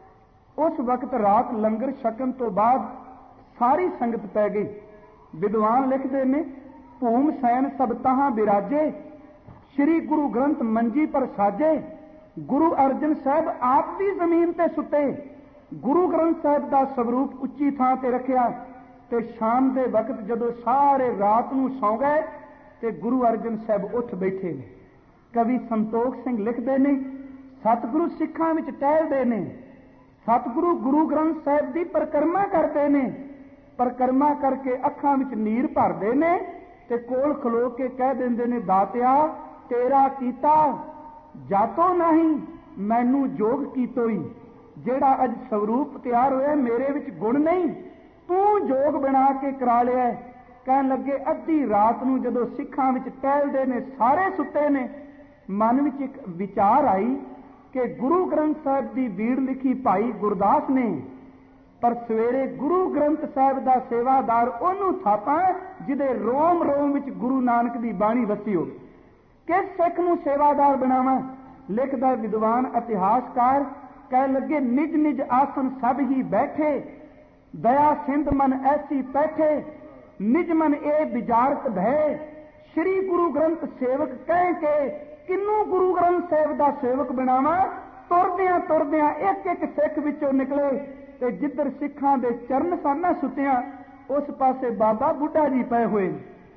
ਉਸ ਵਕਤ ਰਾਤ ਲੰਗਰ ਛਕਣ ਤੋਂ ਬਾਅਦ ਸਾਰੀ ਸੰਗਤ ਪੈ ਗਈ। ਵਿਦਵਾਨ ਲਿਖਦੇ ਨੇ, ਭੂਮ ਸੈਨ ਸਭ ਤਹਾਂ ਬਿਰਾਜੇ, ਸ਼੍ਰੀ ਗੁਰੂ ਗ੍ਰੰਥ ਮੰਜੀ ਪਰ ਸਾਜੇ, गुरु अर्जन साहब आप भी जमीन ते सुते, गुरु ग्रंथ साहब का स्वरूप उच्ची थां ते रखिया, ते शाम के वक्त जदों सारे रात नूं सौ गए ते गुरु अर्जन साहब उठ बैठे ने। कवि संतोख सिंह लिखते ने, सतगुरु सिखां विच टहलदे ने, सतगुरु गुरु ग्रंथ साहब की परिक्रमा करते ने, परिक्रमा करके अखां विच नीर भरदे ने ते कोल खलो के कह दिंदे ने, दातिया तेरा कीता जातो नहीं मैनू जोग कीतोई, जेड़ा अज स्वरूप तैयार होया मेरे विच गुण नहीं, तू जोग बना के करा लिया। कहन लगे अद्धी रात नूं जदों सिखां विच टहलदे ने, सारे सुते ने, मन विच एक विचार आई कि गुरु ग्रंथ साहब की बीड़ लिखी भाई गुरदास ने, पर सवेरे गुरु ग्रंथ साहब का सेवादार उन्होंने थापा जिदे रोम रोम विच गुरु नानक की बाणी वसी हो। किस सिख नूं सेवादार बनावा? लिखदा विद्वान इतिहासकार कह लगे, निज निज आसन सब ही बैठे, दया सिंध मन ऐसी बैठे, निज मन ए विचारत भय, श्री गुरु ग्रंथ सेवक कह के किनू गुरु ग्रंथ साहब का सेवक बनावा। तुरदियां तुरदियां एक एक सिख विचों निकले ते जिधर सिखां दे चरण साना सुतिया उस पासे बाबा बुढ़ा जी पए हुए,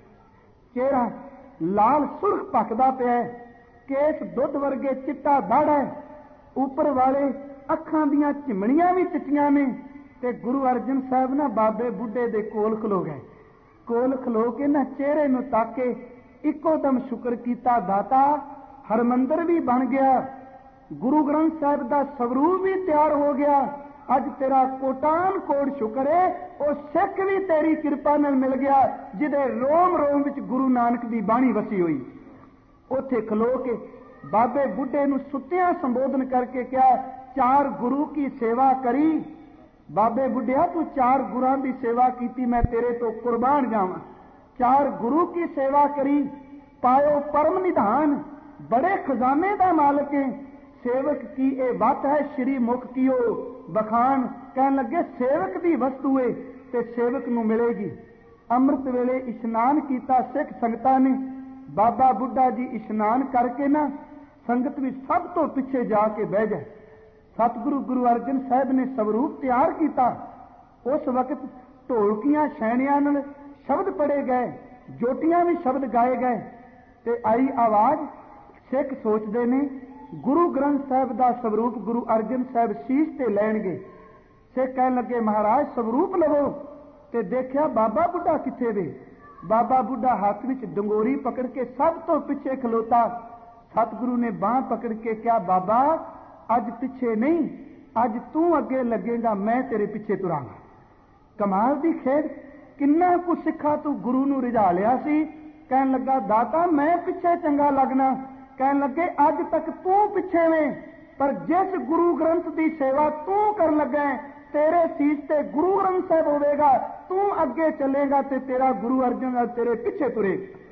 चेहरा लाल सुर्ख पकदा पिया, केस दुध वर्गे चिट्टा दाड़ा है, उपर वाले अखां दियां चिमणियां भी चिट्टियां ने, ते गुरु अर्जन साहब ना बाबे बुढ़े दे कोल खलो गए। कोल खलो के ना चेहरे नूं ताके इको दम शुक्र कीता, दाता हरमंदर भी बन गया, गुरु ग्रंथ साहब का स्वरूप भी तैयार हो गया, अज तेरा कोटान कोट शुक्र है, और सिख भी तेरी कृपा नाल मिल गया जिदे रोम रोम विच गुरु नानक की बाणी वसी हुई। उथे खलो के बाबे बुढ़े नूं सुत्तियां संबोधन करके क्या, चार गुरु की सेवा करी। बाबे बुढ़िया तू चार गुरां की सेवा की, मैं तेरे तो कुर्बान जावां। चार गुरु की सेवा करी, पायो परम निधान, बड़े खजाने का मालिक है, सेवक की ए बात है श्री मुख की ओ बखान। कह लगे सेवक की वस्तु है ते सेवक नूं मिलेगी। अमृत वेले इशनान किया सिख संगतां ने, बाबा बुढ़ा जी इशनान करके ना संगत भी सब तो पिछे जाके बह जाए। सतगुरु गुरु अर्जन साहब ने स्वरूप तैयार किया। उस वक्त ढोलकियां छैणियां नाल शब्द पढ़े गए, जोटियां भी शब्द गाए गए, ते आई आवाज। सिख सोचते ने गुरु ग्रंथ साहब का स्वरूप गुरु अर्जन साहब शीश ते लैणगे। सिख कह लगे महाराज स्वरूप लवो, ते देखिया बाबा बुढ़ा किथे वे। बाबा बुढ़ा हाथ विच डंगोरी पकड़ के सब तो पिछे खलोता। सतगुरु ने बांह पकड़ के क्या, बाबा अज पिछे नहीं, अज तू अगे लगेगा, मैं तेरे पिछे तुरांगा। कमाल दी खेड, किन्ना कुछ सिखा तू गुरु नूं रिझा लिया सी। कहन लगा दाता मैं पिछे चंगा लगना। कहन लगे अज तक तू पिछे में, पर जिस गुरु ग्रंथ की सेवा तू कर लगा तेरे शीश ते गुरु ग्रंथ साहब होवेगा, तू अगे चलेगा ते तेरा गुरु अर्जन तेरे पिछे तुरे।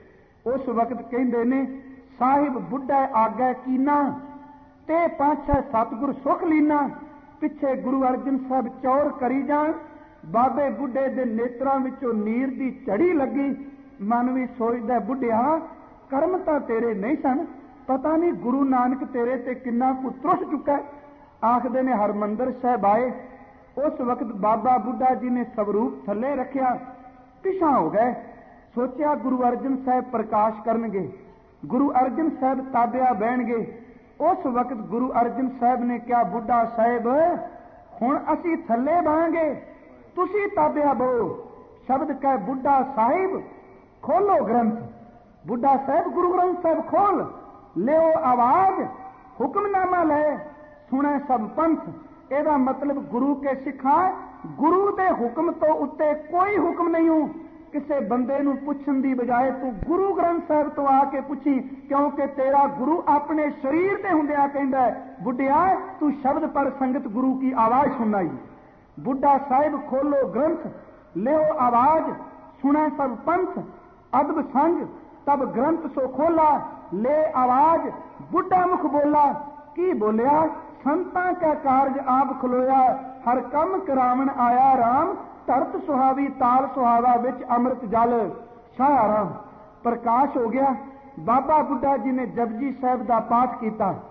उस वक्त कहंदे ने साहिब बुढ़ा आगे कीना, ते पांछा सतगुर सुख लीना। पिछे गुरु अर्जन साहब चौर करी जान। बाबे बुढ़े दे नेत्रां विचों नीर दी झड़ी लगी। मन भी सोचदा बुढ़िया कर्म तां तेरे नहीं सन, पता नहीं गुरु नानक तेरे ते किन्ना कु त्रुस चुका। आखदे ने हरमंदर साहब आए। उस वक्त बाबा बुढ़ा जी ने स्वरूप थले रखिया, पिछा हो गए। सोचा गुरु अर्जन साहब प्रकाश करनगे, गुरु अर्जन साहब ताबिया बहणगे। उस वक्त गुरु अर्जन साहब ने क्या, बुढ़ा साहब हुण असी थले बहांगे, तुसी ताबिया बहो। शब्द कह बुढ़ा साहिब खोलो ग्रंथ। बुढ़ा साहब गुरु ग्रंथ साहब खोल लियो आवाज, हुक्मनामा ले सुने सब पंथ। एदा मतलब गुरु के सिखा, गुरु दे हुक्म तो उत्ते कोई हुक्म नहीं हो। किसे बंदे नूं पुछण दी बजाए तू गुरु ग्रंथ साहब तो आके पुछी, क्योंकि तेरा गुरु अपने शरीर ते हुंदिया कहंदा है बुढ़िया तू शब्द पर संगत गुरु की आवाज सुनाई। बुढ़ा साहिब खोलो ग्रंथ, लियो आवाज, सुने सब पंथ। अदब संग तब ग्रंथ सो खोला, ले आवाज। बुढ़ा मुख बोला, की बोलिया, संतां का कारज आप खलोया, हर कम करावण आया राम। धरत सुहावी ताल सुहावा विच अमृत जल शाह राम। प्रकाश हो गया। बाबा बुढ़ा जी ने जपजी साहब का पाठ किया।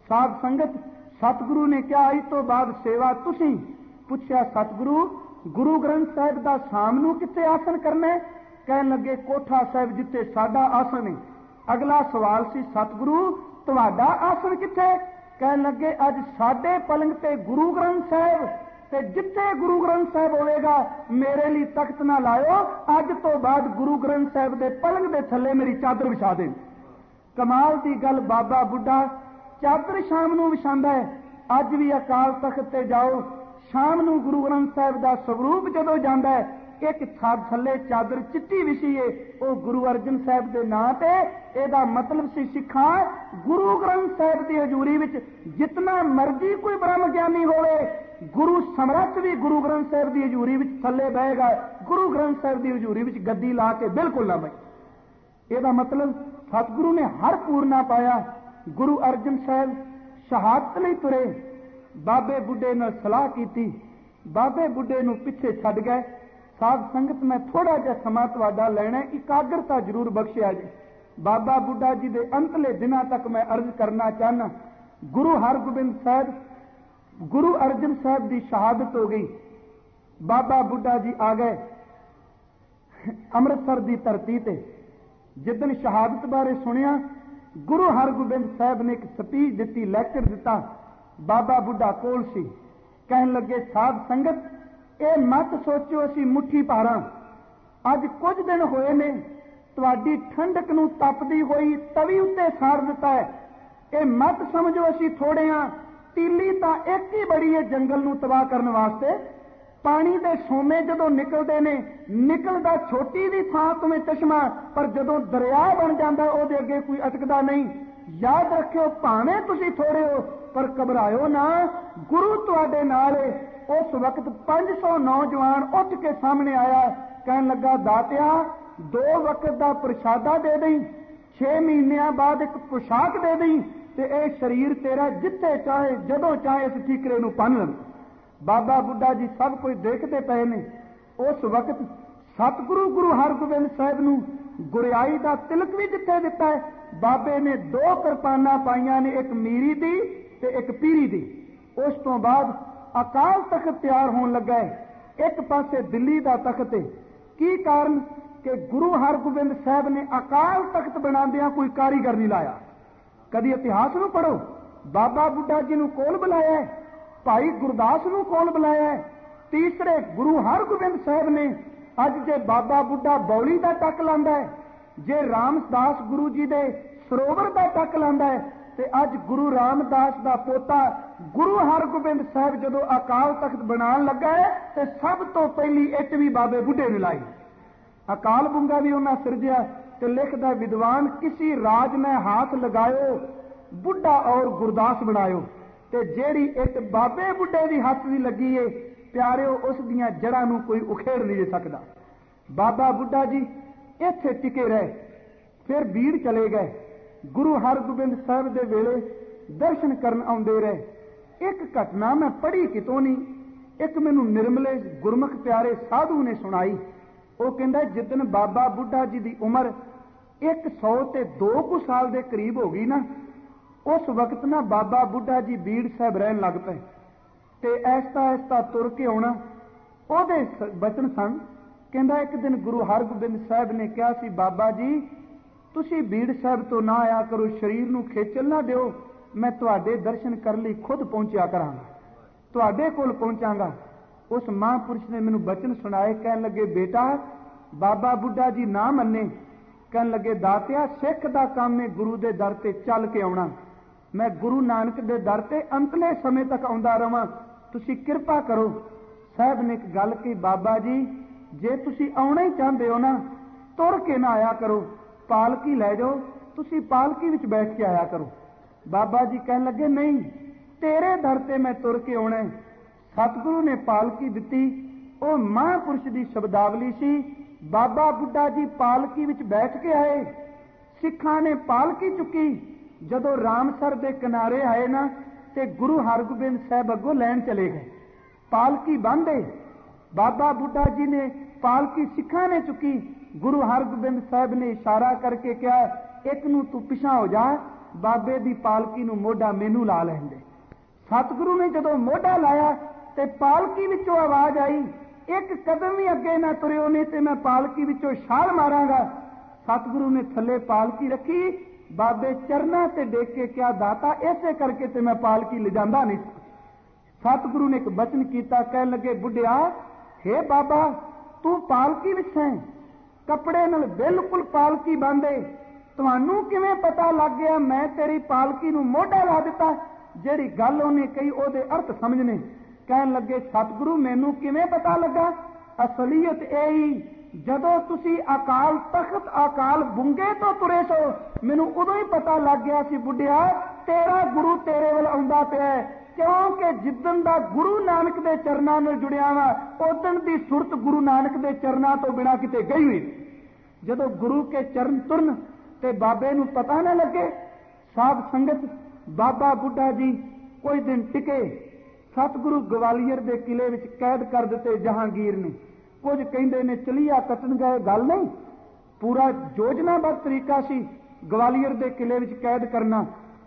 साध संगत सतगुरु ने क्या इस तो बाद सेवा तुसी? पूछया सतगुरु गुरु ग्रंथ साहिब का शाम नूं कित्थे आसन करना है? कहन लगे कोठा साहिब जिथे साडा आसन है। अगला सवाल सी सतगुरु तुहाडा आसन कित्थे? कहन लगे अज साडे पलंग ते गुरु ग्रंथ साहिब ते जिथे गुरु ग्रंथ साहिब होएगा मेरे लिए तख्त ना लायो, अज तो बाद गुरु ग्रंथ साहिब दे पलंग दे थल्ले मेरी चादर विछा दे। कमाल दी गल, बाबा बुढ़ा चादर शाम नूं विछांदा है। अज भी अकाल तख्त ते जाओ, शाम नूं गुरु ग्रंथ साहिब दा स्वरूप जदों जांदा है, एक थल्ले चादर चिट्टी विछी है, वो गुरु अर्जन साहिब के नां ते। एदा मतलब सी सिखा गुरु ग्रंथ साहिब की हजूरी विच जितना मर्जी कोई ब्रह्म ज्ञानी होवे, गुरु समरथ भी गुरु ग्रंथ साहिब की हजूरी विच थल्ले बहेगा, गुरु ग्रंथ साहिब की हजूरी विच गद्दी ला के बिल्कुल ना बहे। एदा मतलब सतगुरु ने हर पूरना पाया। गुरु अर्जन साहिब शहादत नहीं तुरे, बाबे बुढ़े नाल सलाह की, बाबे बुढ़े नूं पिछे छड्ड गए। साध संगत मैं थोड़ा जिहा समा तुहाडा लैणा, इकाग्रता जरूर बख्शिया जी। बाबा बुढ़ा जी के अंतले दिनों तक मैं अर्ज करना चाहना, गुरु हरगोबिंद साहब गुरु अर्जन साहब की शहादत हो गई। बाबा बुढ़ा जी आ गए अमृतसर की धरती ते। जिदन शहादत बारे सुनिया, गुरु हरगोबिंद साहब ने एक स्पीच दी, लैक्चर दिता। बाबा बुढ़ा कोल सी, कहन लगे साध संगत ये मत सोचो असी मुट्ठी भारा, अज कुछ दिन होए ने तुहाडी ठंडक नूं तपदी होई तवी उत्ते साड़ दिता है। ये मत समझो असी थोड़े हाँ, तीली तां एक ही बड़ी है जंगल नूं तबाह करने वास्ते। पानी दे सोमे जदों निकलदे ने, निकलदा छोटी दी थां तो चश्मा, पर जदों दरिया बन जांदा उहदे अगे कोई अटकदा नहीं। याद रखियो भावें तुसीं थोड़े हो पर घबराओ ना, गुरु तुहाडे नाल है। उस वक्त पांच सौ नौजवान उठ के सामने आया, कहन लगा दातिया दो वक्त का प्रशादा दे दई, छे महीनों बाद एक पोशाक दे दई, ते ए शरीर तेरा जिथे चाहे जदों चाहे इस ठीकरे नूं पन लवे। बाबा बुढ़ा जी सब कुछ देखते पे ने। उस वक्त सतगुरु गुरु हरगोबिंद साहिब नूं गुरियाई का तिलक भी जिथे दिता है। बाबे ने दो किरपाना पाइयां ने, एक मीरी दी ते एक पीरी दी। उस तो बाद अकाल तख्त तैयार होने लगा है। एक पासे दिल्ली का तख्त है। की कारण कि गुरु हरगोबिंद साहब ने अकाल तख्त बनांदिया कोई कारीगर नहीं लाया। कभी इतिहास नूं पढ़ो, बाबा बुढ़ा जी नूं कोल बुलाया है, भाई गुरदास नूं कोल बुलाया है। तीसरे गुरु हरगोबिंद साहब ने अज जे बाबा बुढ़ा बौली का टक लांदा है, जे रामदास गुरु जी दे सरोवर का टक लांदा है, ते अज गुरु रामदास का पोता गुरु हरगोबिंद साहब जदों अकाल तख्त बनान लगा है, ते सब तो पहली इट भी बाबे बुढ़े ने लाई। अकाल बुंगा भी उन्हें सिरजिया ते लिखदा विद्वान किसी राज में हाथ लगायो, बुढ़ा और गुरदास बनायो। ते जेड़ी इट बाबे बुढ़े की हथ की लगी है प्यारिओ, उस दियां जड़ां नूं कोई उखेड़ नहीं सकता। बाबा बुढ़ा जी इत्थे टिके रहे, फिर बीड़ चले गए। गुरु हरगोबिंद साहब दे वेले दर्शन करन आउंदे रहे। एक घटना मैं पढ़ी कितों नहीं, एक मैनू निर्मले गुरमुख प्यारे साधु ने सुनाई। वो कहंदा जिदन बाबा बुढ़ा जी की उम्र एक सौ ते दो कु साल के करीब हो गई ना, उस वक्त ना बाबा बुढ़ा जी बीड़ साहब रहन लग पे, ते ऐसता ऐसता तुर के आना। ओहदे बचन सन, कहंदा एक दिन गुरु हरगोबिंद साहब ने कहा सी, बाबा जी तुसी बीड़ साहब तो ना आया करो, शरीर नूं खेचल ना दिओ, मैं तुहाडे दर्शन करने लई खुद पहुंचा करांगा, तुहाडे कोल पहुंचांगा। उस महापुरुष ने मैनू बचन सुनाए, कहन लगे बेटा बाबा बुढ़ा जी ना मन्ने, कहन लगे दातिया सिख दा काम है गुरु दे दर ते चल के आउणा, मैं गुरु नानक दे दर ते अंतले समय तक आउंदा रहां, तुसी किरपा करो। साहब ने एक गल कही, बाबा जी जे तुसी आउणा ही चाहते हो ना, तुर के ना आया करो, पालकी लै जाओ, तुसी पालकी विच बैठ के आया करो। बाबा जी कहन लगे नहीं, तेरे दर ते मैं तुर के आउणा है। सतगुरु ने पालकी दिती, वो महापुरुष की शब्दावली सी। बाबा बुढ़ा जी पालकी विच बैठ के आए, सिखां ने पालकी चुकी। जदों रामसर के किनारे आए ना, ते गुरु हरगोबिंद साहब अगों लैन चले गए। पालकी बांधे, बाबा बुढ़ा जी ने पालकी सिखां ने चुकी। गुरु हरगोबिंद साहब ने इशारा करके कहा, एक नूं तू पिछा हो जा, बाबे की पालकी नूं मोढा मैनू ला लेंदे। सतगुरु ने जदों मोढा लाया ते पालकी विचों आवाज आई, एक कदम भी अगे ना तुरियो ने ते मैं पालकी विचों छाल मारांगा। सतगुरु ने थले पालकी रखी, बाबे चरना ते देख के क्या दाता ऐसे करके ते मैं पालकी ले जांदा नहीं। सतगुरु ने एक बचन किया, कह लगे बुढ़िया हे बाबा तू पालकी विच है, कपड़े नाल बिल्कुल पालकी बांधे, तुहानू किवें पता लग गया मैं तेरी पालकी नूं मोढा ला दिता। जिहड़ी गल उहने कही ओहदे अर्थ समझने। कहन लगे सतगुरु मैनू किवें पता लगा? असलीयत यही जदों तुसी अकाल तख्त अकाल बुंगे तो तुरे सो, मैनू उदों ही पता लग गया सी बुढ़िया तेरा गुरु तेरे वल आउंदा पिया है, क्योंकि जिद्दन दा गुरु नानक दे चरनां नाल जुड़िया वा उदन दी सुरत गुरु नानक दे चरनां तो बिना किते गई हुई। जदों गुरु के चरण तुरन ते बाबे नूं पता ना लगे। साध संगत बाबा बुढ़ा जी कोई दिन टिके, सतगुरु ग्वालियर के किले विच कैद कर दिते जहांगीर ने। कुछ कहंदे ने चलिया कटन गए, गल नहीं, पूरा योजनाबद्ध तरीका सी ग्वालियर के किले विच कैद करना।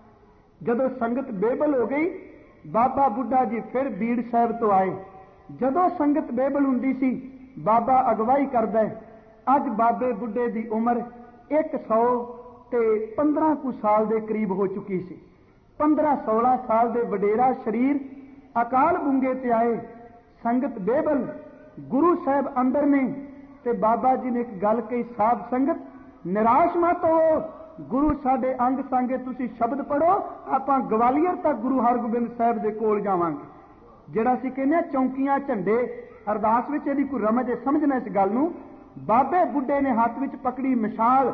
जदों संगत बेबल हो गई, बाबा बुढ़ा जी फिर बीड़ साहब तो आए। जदों संगत बेबल हुंदी सी बाबा अगवाई करदा है। अज बाबे बुढ़े की उम्र एक सौ ते पंद्रह कु साल के करीब हो चुकी सी। पंद्रह सोलह साल के वडेरा शरीर अकाल बूंगे ते आए। संगत बेबल गुरु साहब अंदर ने ते बाबा जी ने एक गल कही, साध संगत निराश मत हो, गुरु साडे अंग संगे तुसी शब्द पढ़ो, आपां ग्वालियर तक गुरु हरगोबिंद साहब दे कोल जावांगे। जिहड़ा सी कहने चौंकियां झंडे अरदास विच इहदी कोई रमज है, समझना इस गल नूं। बाबे बुढ़े ने हाथ विच पकड़ी मिसाल,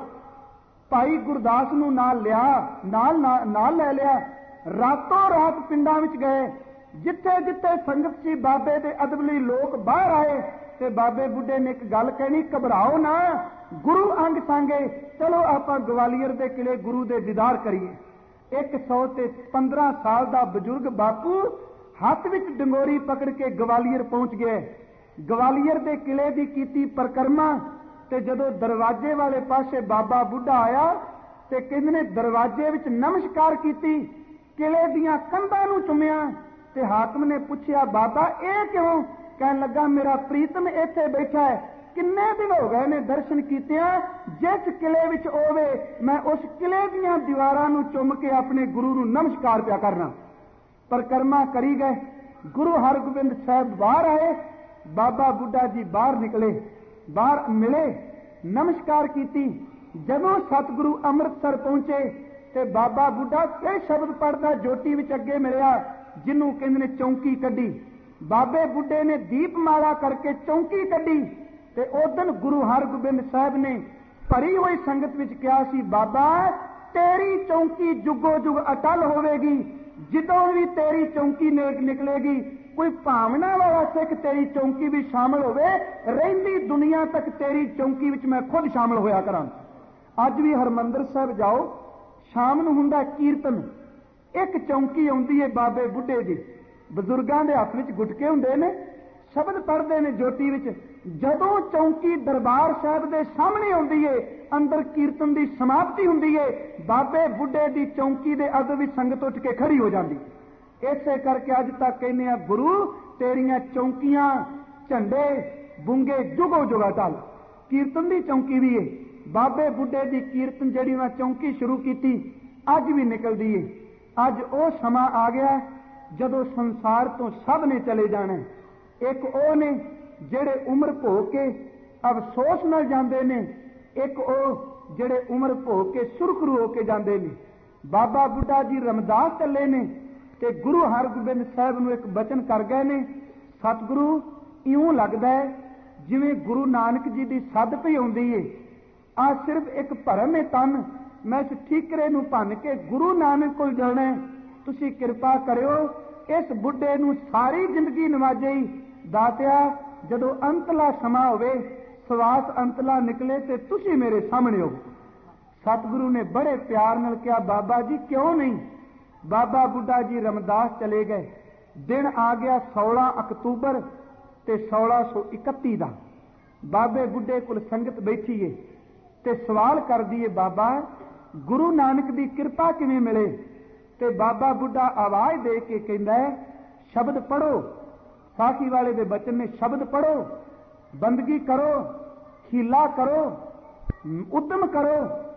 भाई गुरदास नूं नाल लिया, नाल नाल लै लिया, रातों रात पिंडां विच गए। जिथे जिथे संगत सी बाबे दे अदबली लोग बाहर आए ते बाबे बुढ़े ने एक गल कहनी, घबराओ ना, गुरु अंग सांगे, चलो आपां ग्वालियर दे किले गुरु दे दीदार करिए। एक सौ ते पंद्रह साल दा बजुर्ग बापू हाथ विच डंगोरी पकड़ के ग्वालियर पहुंच गए। ग्वालियर दे किले दी कीती परिक्रमा ते जदों दरवाजे वाले पासे बाबा बुढ़ा आया ते कहंदे ने दरवाजे विच नमस्कार कीती, किले दियां कंधां नूं चुमिया ते हाकम ने पूछया बाबा ये क्यों? कहन लगा मेरा प्रीतम इत्थे बैठा है, किन्ने दिन हो गए ने दर्शन कीतियां, जिस किले विच होवे मैं उस किले दियां दीवारां नूं चुम के अपने गुरु नूं नमस्कार पिया करना। परिक्रमा करी गए, गुरु हरगोबिंद साहब बाहर आए, बाबा बुढ़ा जी बाहर निकले, बाहर मिले, नमस्कार कीती। जदों सतगुरु अमृतसर पहुंचे ते बाबा बुढ़ा फिर शब्द पढ़दा जोटी विच अगे मिलिया, जिन्हों कहंदे ने चौंकी कड्डी। बाबे बुढ़े ने दीपमाला करके चौंकी कड्डी ते उदन गुरु हरगोबिंद साहब ने भरी हुई संगत विच कहा सी, बाबा तेरी चौंकी जुगो जुग अटल होवेगी, जिदों भी तेरी चौंकी निकलेगी कोई भावना वाला सिख तेरी चौंकी भी शामिल होवे, रहिंदी दुनिया तक तेरी चौंकी विच मैं खुद शामिल होया करां। अज भी हरमंदर साहब जाओ, शाम नूं हुंदा कीर्तन, एक चौंकी आउंदी है बाबे बुढ़े दी, बजुर्गां दे हत्थ विच गुटके हुंदे ने, शब्द पढ़दे ने जोटी विच। जदों चौंकी दरबार साहब दे सामने आउंदी है, अंदर कीर्तन दी समाप्ति हुंदी है, बाबे बुढ़े दी चौंकी दे अग विच संगत उठ के खड़ी हो जांदी। इसे करके अज तक कहने आ गुरु तेरियां चौंकियां झंडे बुंगे जुगो जुगा टल। कीर्तन दी चौंकी भी है, बाबे बुढ़े दी कीर्तन जिहड़ी उन्हां चौंकी शुरू कीती अज भी निकलदी है। अज वो समा आ गया जदों संसार तो सब ने चले जाना। एक वो ने जेड़े उम्र भोग के अफसोस नाल जांदे ने, एक वो जेड़े उम्र भोग के सुरखरू होके जांदे ने। बाबा बुढ़ा जी रमदास चले ने ते गुरु हरगोबिंद साहब नूं एक बचन कर गए ने, सतगुरु इउं लगदा है जिवें गुरु नानक जी दी सद पई आउंदी है, आ सिर्फ एक भरम है तन, मैं इस ठीकरे नूं भन के गुरु नानक कोल जाना है, तुसीं किरपा करियो इस बुढ़े नूं सारी जिंदगी नवाजे। दातिया जदों अंतला समा होवे, सवास अंतला निकले ते तुसीं मेरे सामने हो। सतगुरु ने बड़े प्यार नाल कहा, बाबा जी क्यों नहीं। बाबा बुढ़ा जी रमदास चले गए। दिन आ गया सोलह अक्तूबर ते सोलह सौ इकती का। बाबे बुढ़े कोल संगत बैठी है ते सवाल कर दी है, बाबा गुरु नानक की कृपा किवें मिले। ते बाबा बुढ़ा आवाज़ दे के कहंदा है शब्द पढ़ो, साखी वाले दे बचन ने शब्द पढ़ो, बंदगी करो, खीला करो, उद्यम करो,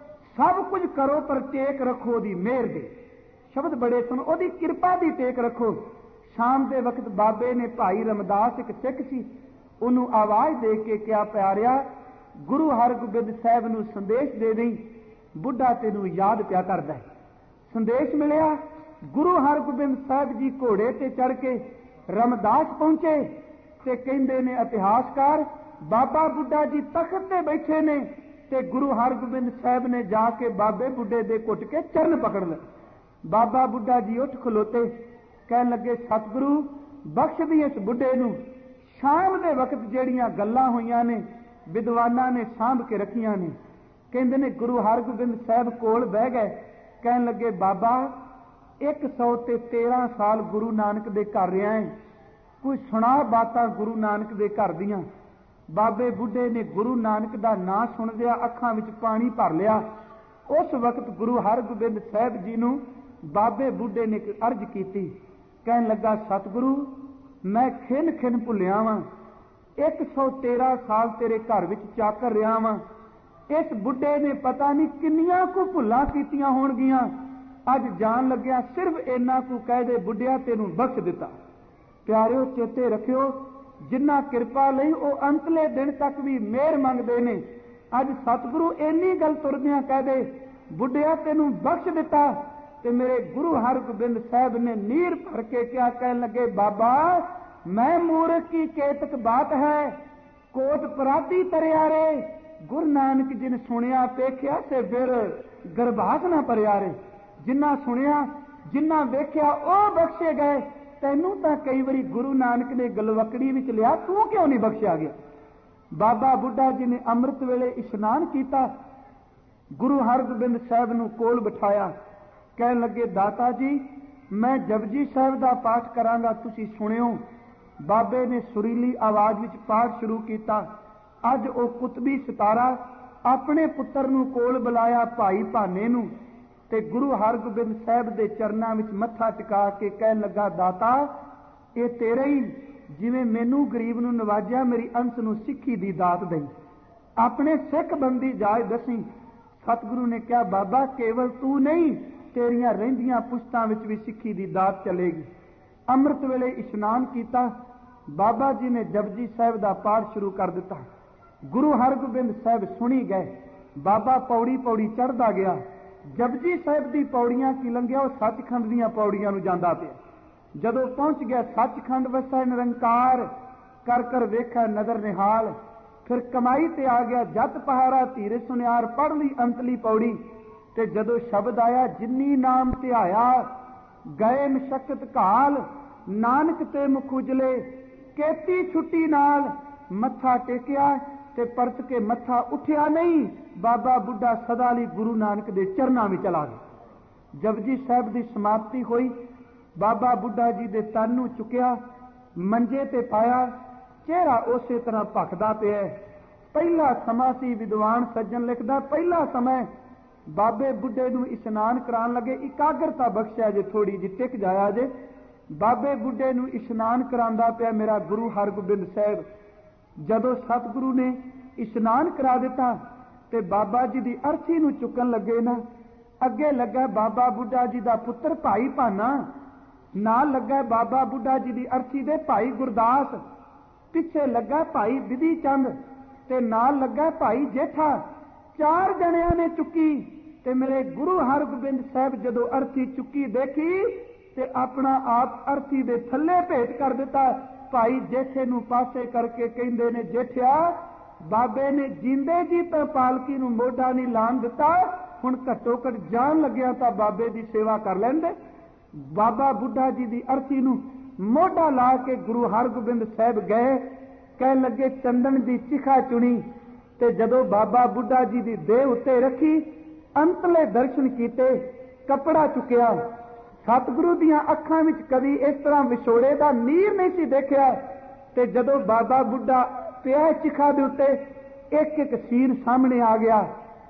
सब कुछ करो, पर टेक रखो दी मेहर दे। शब्द बड़े सुन, ओदी कृपा दी टेक रखो। शाम के वक्त बाबे ने भाई रमदास एक सिख सी, उन्होंने आवाज़ दे के क्या प्यारिया गुरु हरगोबिंद साहब नूं संदेश दे दई, बुढ़ा तेनू याद प्या करदा है। संदेश मिलिया, गुरु हरगोबिंद साहब जी घोड़े ते चढ़ के रमदास पहुंचे ते कहंदे ने इतिहासकार बाबा बुढ़ा जी तख्त ते बैठे ने ते गुरु हरगोबिंद साहब ने जाके बाबे बुढ़े दे घुट के चरण पकड़ ले। बाबा बुढ़ा जी उठ खलोते, कहन लगे सतगुरु बख्श दी इस बुढ़े नूं। शाम दे वक्त जिहड़ियां गल्लां होईयां ने विद्वानां ने सांभ के रखियां ने। कहंदे ने गुरु हरगोबिंद साहब कोल बह गए, कहन लगे बाबा एक सौ ते तेरह साल गुरु नानक दे घर रहा है, कोई सुना बातां गुरु नानक दे घर दियां। बाबे बुढ़े ने गुरु नानक दा नां सुनदिया अखां विच पानी भर लिया। उस वक्त गुरु हरगोबिंद साहब जी नूं बाबे बुढ़े ने एक अर्ज की, कहन लगा सतगुरु मैं खिन खिन भुलिया वां, एक सौ तेरह साल तेरे घर विच चाकर रहा वां। इस बुढ़े ने पता नहीं किन्नियां को भुल्लां कीतियां होणगियां, अज जान लग्या सिर्फ इन्ना को कह दे बुढ़िया तेनू बख्श दिता। प्यारिओ चेते रखियो जिन्ना कृपा लई ओ अंतले दिन तक भी मेहर मंगदे ने। अज सतगुरु इन्नी गल तुरदियां कह दे बुढ़िया तेनू बख्श दिता, ते मेरे गुरु हरगोबिंद साहब ने नीर भर के क्या कहन लगे बाबा मैं मूर्ख की केतक बात है, कोट पराधी तरिया रे। गुरु नानक जी ने सुनिया पेख्या से फिर गर्भास ना परिया रे। जिन्ना सुनिया जिन्ना वेख्या ओ बख्शे गए, तैनू तां कई बारी गुरु नानक ने गलवकड़ी विच लिया, तू क्यों नहीं बख्शिया गया। बाबा बुढ़ा जी ने अमृत वेले इशनान किया, गुरु हरगोबिंद साहब नूं कोल बिठाया, कहन लगे दाता जी मैं जपजी साहब का पाठ करांगा, तुसी सुनियो। बाबे ने सुरीली आवाज विच पाठ शुरू किया। अज वो कुतबी सितारा अपने पुत्र नूं कोल बुलाया भाई भाने नूं, ते गुरु हरगोबिंद साहब के चरणों में मत्था टिका के कहन लगा दाता ये तेरे ही, जिवें मैनू गरीब नूं नवाजिया मेरी अंश नूं सिक्खी दी दात दई, अपने सिख बंदी जाच दसी। सतगुरु ने कहा बाबा केवल तू नहीं, तेरियां रहिंदियां पुश्तां विच भी सिक्खी दी दात चलेगी। अमृत वेले इशनान किया, बाबा जी ने जपजी साहब का पाठ शुरू कर दिता। गुरु हरगोबिंद साहब सुनी गए, बाबा पौड़ी पौड़ी चढ़ता गया। जपजी साहब की पौड़ियां की लंघिया, वो सचखंड दीयां पौड़ियां नूं जांदा पिया। जदों पहुंच गया सचखंड वसै निरंकार, कर कर वेखा नजर निहाल, फिर कमाई ते आ गया जत पहारा धीरे सुनियार, पढ़ ली अंतली पौड़ी। ते जदों शब्द आया जिन्नी नाम ध्याया गए मशक्कत घाल, नानक ते मुख उजले केती छुट्टी नाल। मत्था टेकिया ते परत के मत्था उठिया नहीं, बाबा बुढ़ा सदा लई गुरु नानक दे चरनां में चला गया। जपजी साहब की समाप्ति हुई, बाबा बुढ़ा जी दे तन नूं चुकिया, मंजे ते पाया, चेहरा उसे तरह भखदा पिया। पहला समा सी, विद्वान सज्जन लिखदा पहला समय बाबे बुढ़े नूं इशनान करान लगे, इकाग्रता बख्शिया जे थोड़ी जी टिक जाया जे। बाबे बुढ़े नूं इशनान करांदा पिया मेरा गुरु हरगोबिंद साहब। जदों सतगुरु ने इशनान करा दिता ते बाबा जी की अर्थी नूं चुकन लगे ना, अगे लगा बाबा बुढ़ा जी का पुत्र भाई भाना, नाल लगा बाबा बुढ़ा जी की अर्थी दे भाई गुरदास, पिछे लगा भाई विधि चंद ते नाल लगा भाई जेठा। चार जणियां ने चुकी ते मेरे गुरु हरगोबिंद साहब जदों अर्थी चुकी देखी ते अपना आप अर्थी दे थल्ले भेट कर दिता। भाई जेठे नूं पासे करके कहंदे ने जेठिया बाबे ने जींदे जी तो पालकी नूं मोढा नहीं लाण दिता, हुण घट्टो घट जान लग्या तां बाबे की सेवा कर लैंदे। बाबा बुढ़ा जी की अर्थी नूं मोढा ला के गुरु हरगोबिंद साहब गए, कह लगे चंदन की चिखा चुनी ते जदों बाबा बुढ़ा जी की देह उत्ते रखी, अंतले दर्शन कीते, कपड़ा चुकिया। सतगुरु दियां अखां विच कदी इस तरह विछोड़े का नीर नहीं सी देखिया। ते जदों बाबा बुढ़ा पिया चिखा दे उत्ते, एक एक सीन सामने आ गया।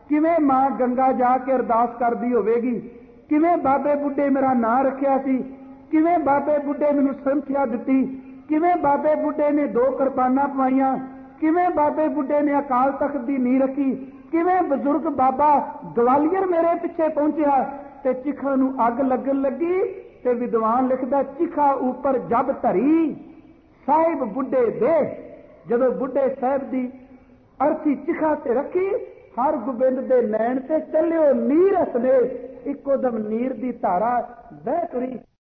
ਕਿਵੇਂ ਮਾਂ ਗੰਗਾ ਜਾ ਕੇ ਅਰਦਾਸ ਕਰਦੀ ਹੋਵੇਗੀ, ਕਿਵੇਂ ਬਾਬੇ ਬੁੱਢੇ ਮੇਰਾ ਨਾਂ ਰੱਖਿਆ ਸੀ, ਕਿਵੇਂ ਬਾਬੇ ਬੁੱਢੇ ਮੈਨੂੰ ਸੰਥਿਆ ਦਿੱਤੀ, ਕਿਵੇਂ ਬਾਬੇ ਬੁੱਢੇ ਨੇ ਦੋ ਕਿਰਪਾਨਾਂ ਪਵਾਈਆਂ, ਕਿਵੇਂ ਬਾਬੇ ਬੁੱਢੇ ਨੇ ਅਕਾਲ ਤਖਤ ਦੀ ਨੀਂਹ ਰੱਖੀ, ਕਿਵੇਂ ਬਜ਼ੁਰਗ ਬਾਬਾ ਗਵਾਲੀਅਰ ਮੇਰੇ ਪਿੱਛੇ ਪਹੁੰਚਿਆ ਤੇ ਚਿਖਾ ਨੂੰ ਅੱਗ ਲੱਗਣ ਲੱਗੀ। ਤੇ ਵਿਦਵਾਨ ਲਿਖਦਾ, ਚਿਖਾ ਉੱਪਰ ਜਬ ਧਰੀ ਸਾਹਿਬ ਬੁੱਢੇ ਦੇ। ਜਦੋਂ ਬੁੱਢੇ ਸਾਹਿਬ ਦੀ ਅਰਥੀ ਚਿਖਾ ਤੇ ਰੱਖੀ, ਹਰ ਗੋਬਿੰਦ ਦੇ ਨੈਣ ਤੇ ਚੱਲਿਓ ਨੀਰ ਹਸਨੇ, ਇੱਕੋ ਦਮ ਨੀਰ ਦੀ ਧਾਰਾ ਵਹਿ ਤੁਰੀ।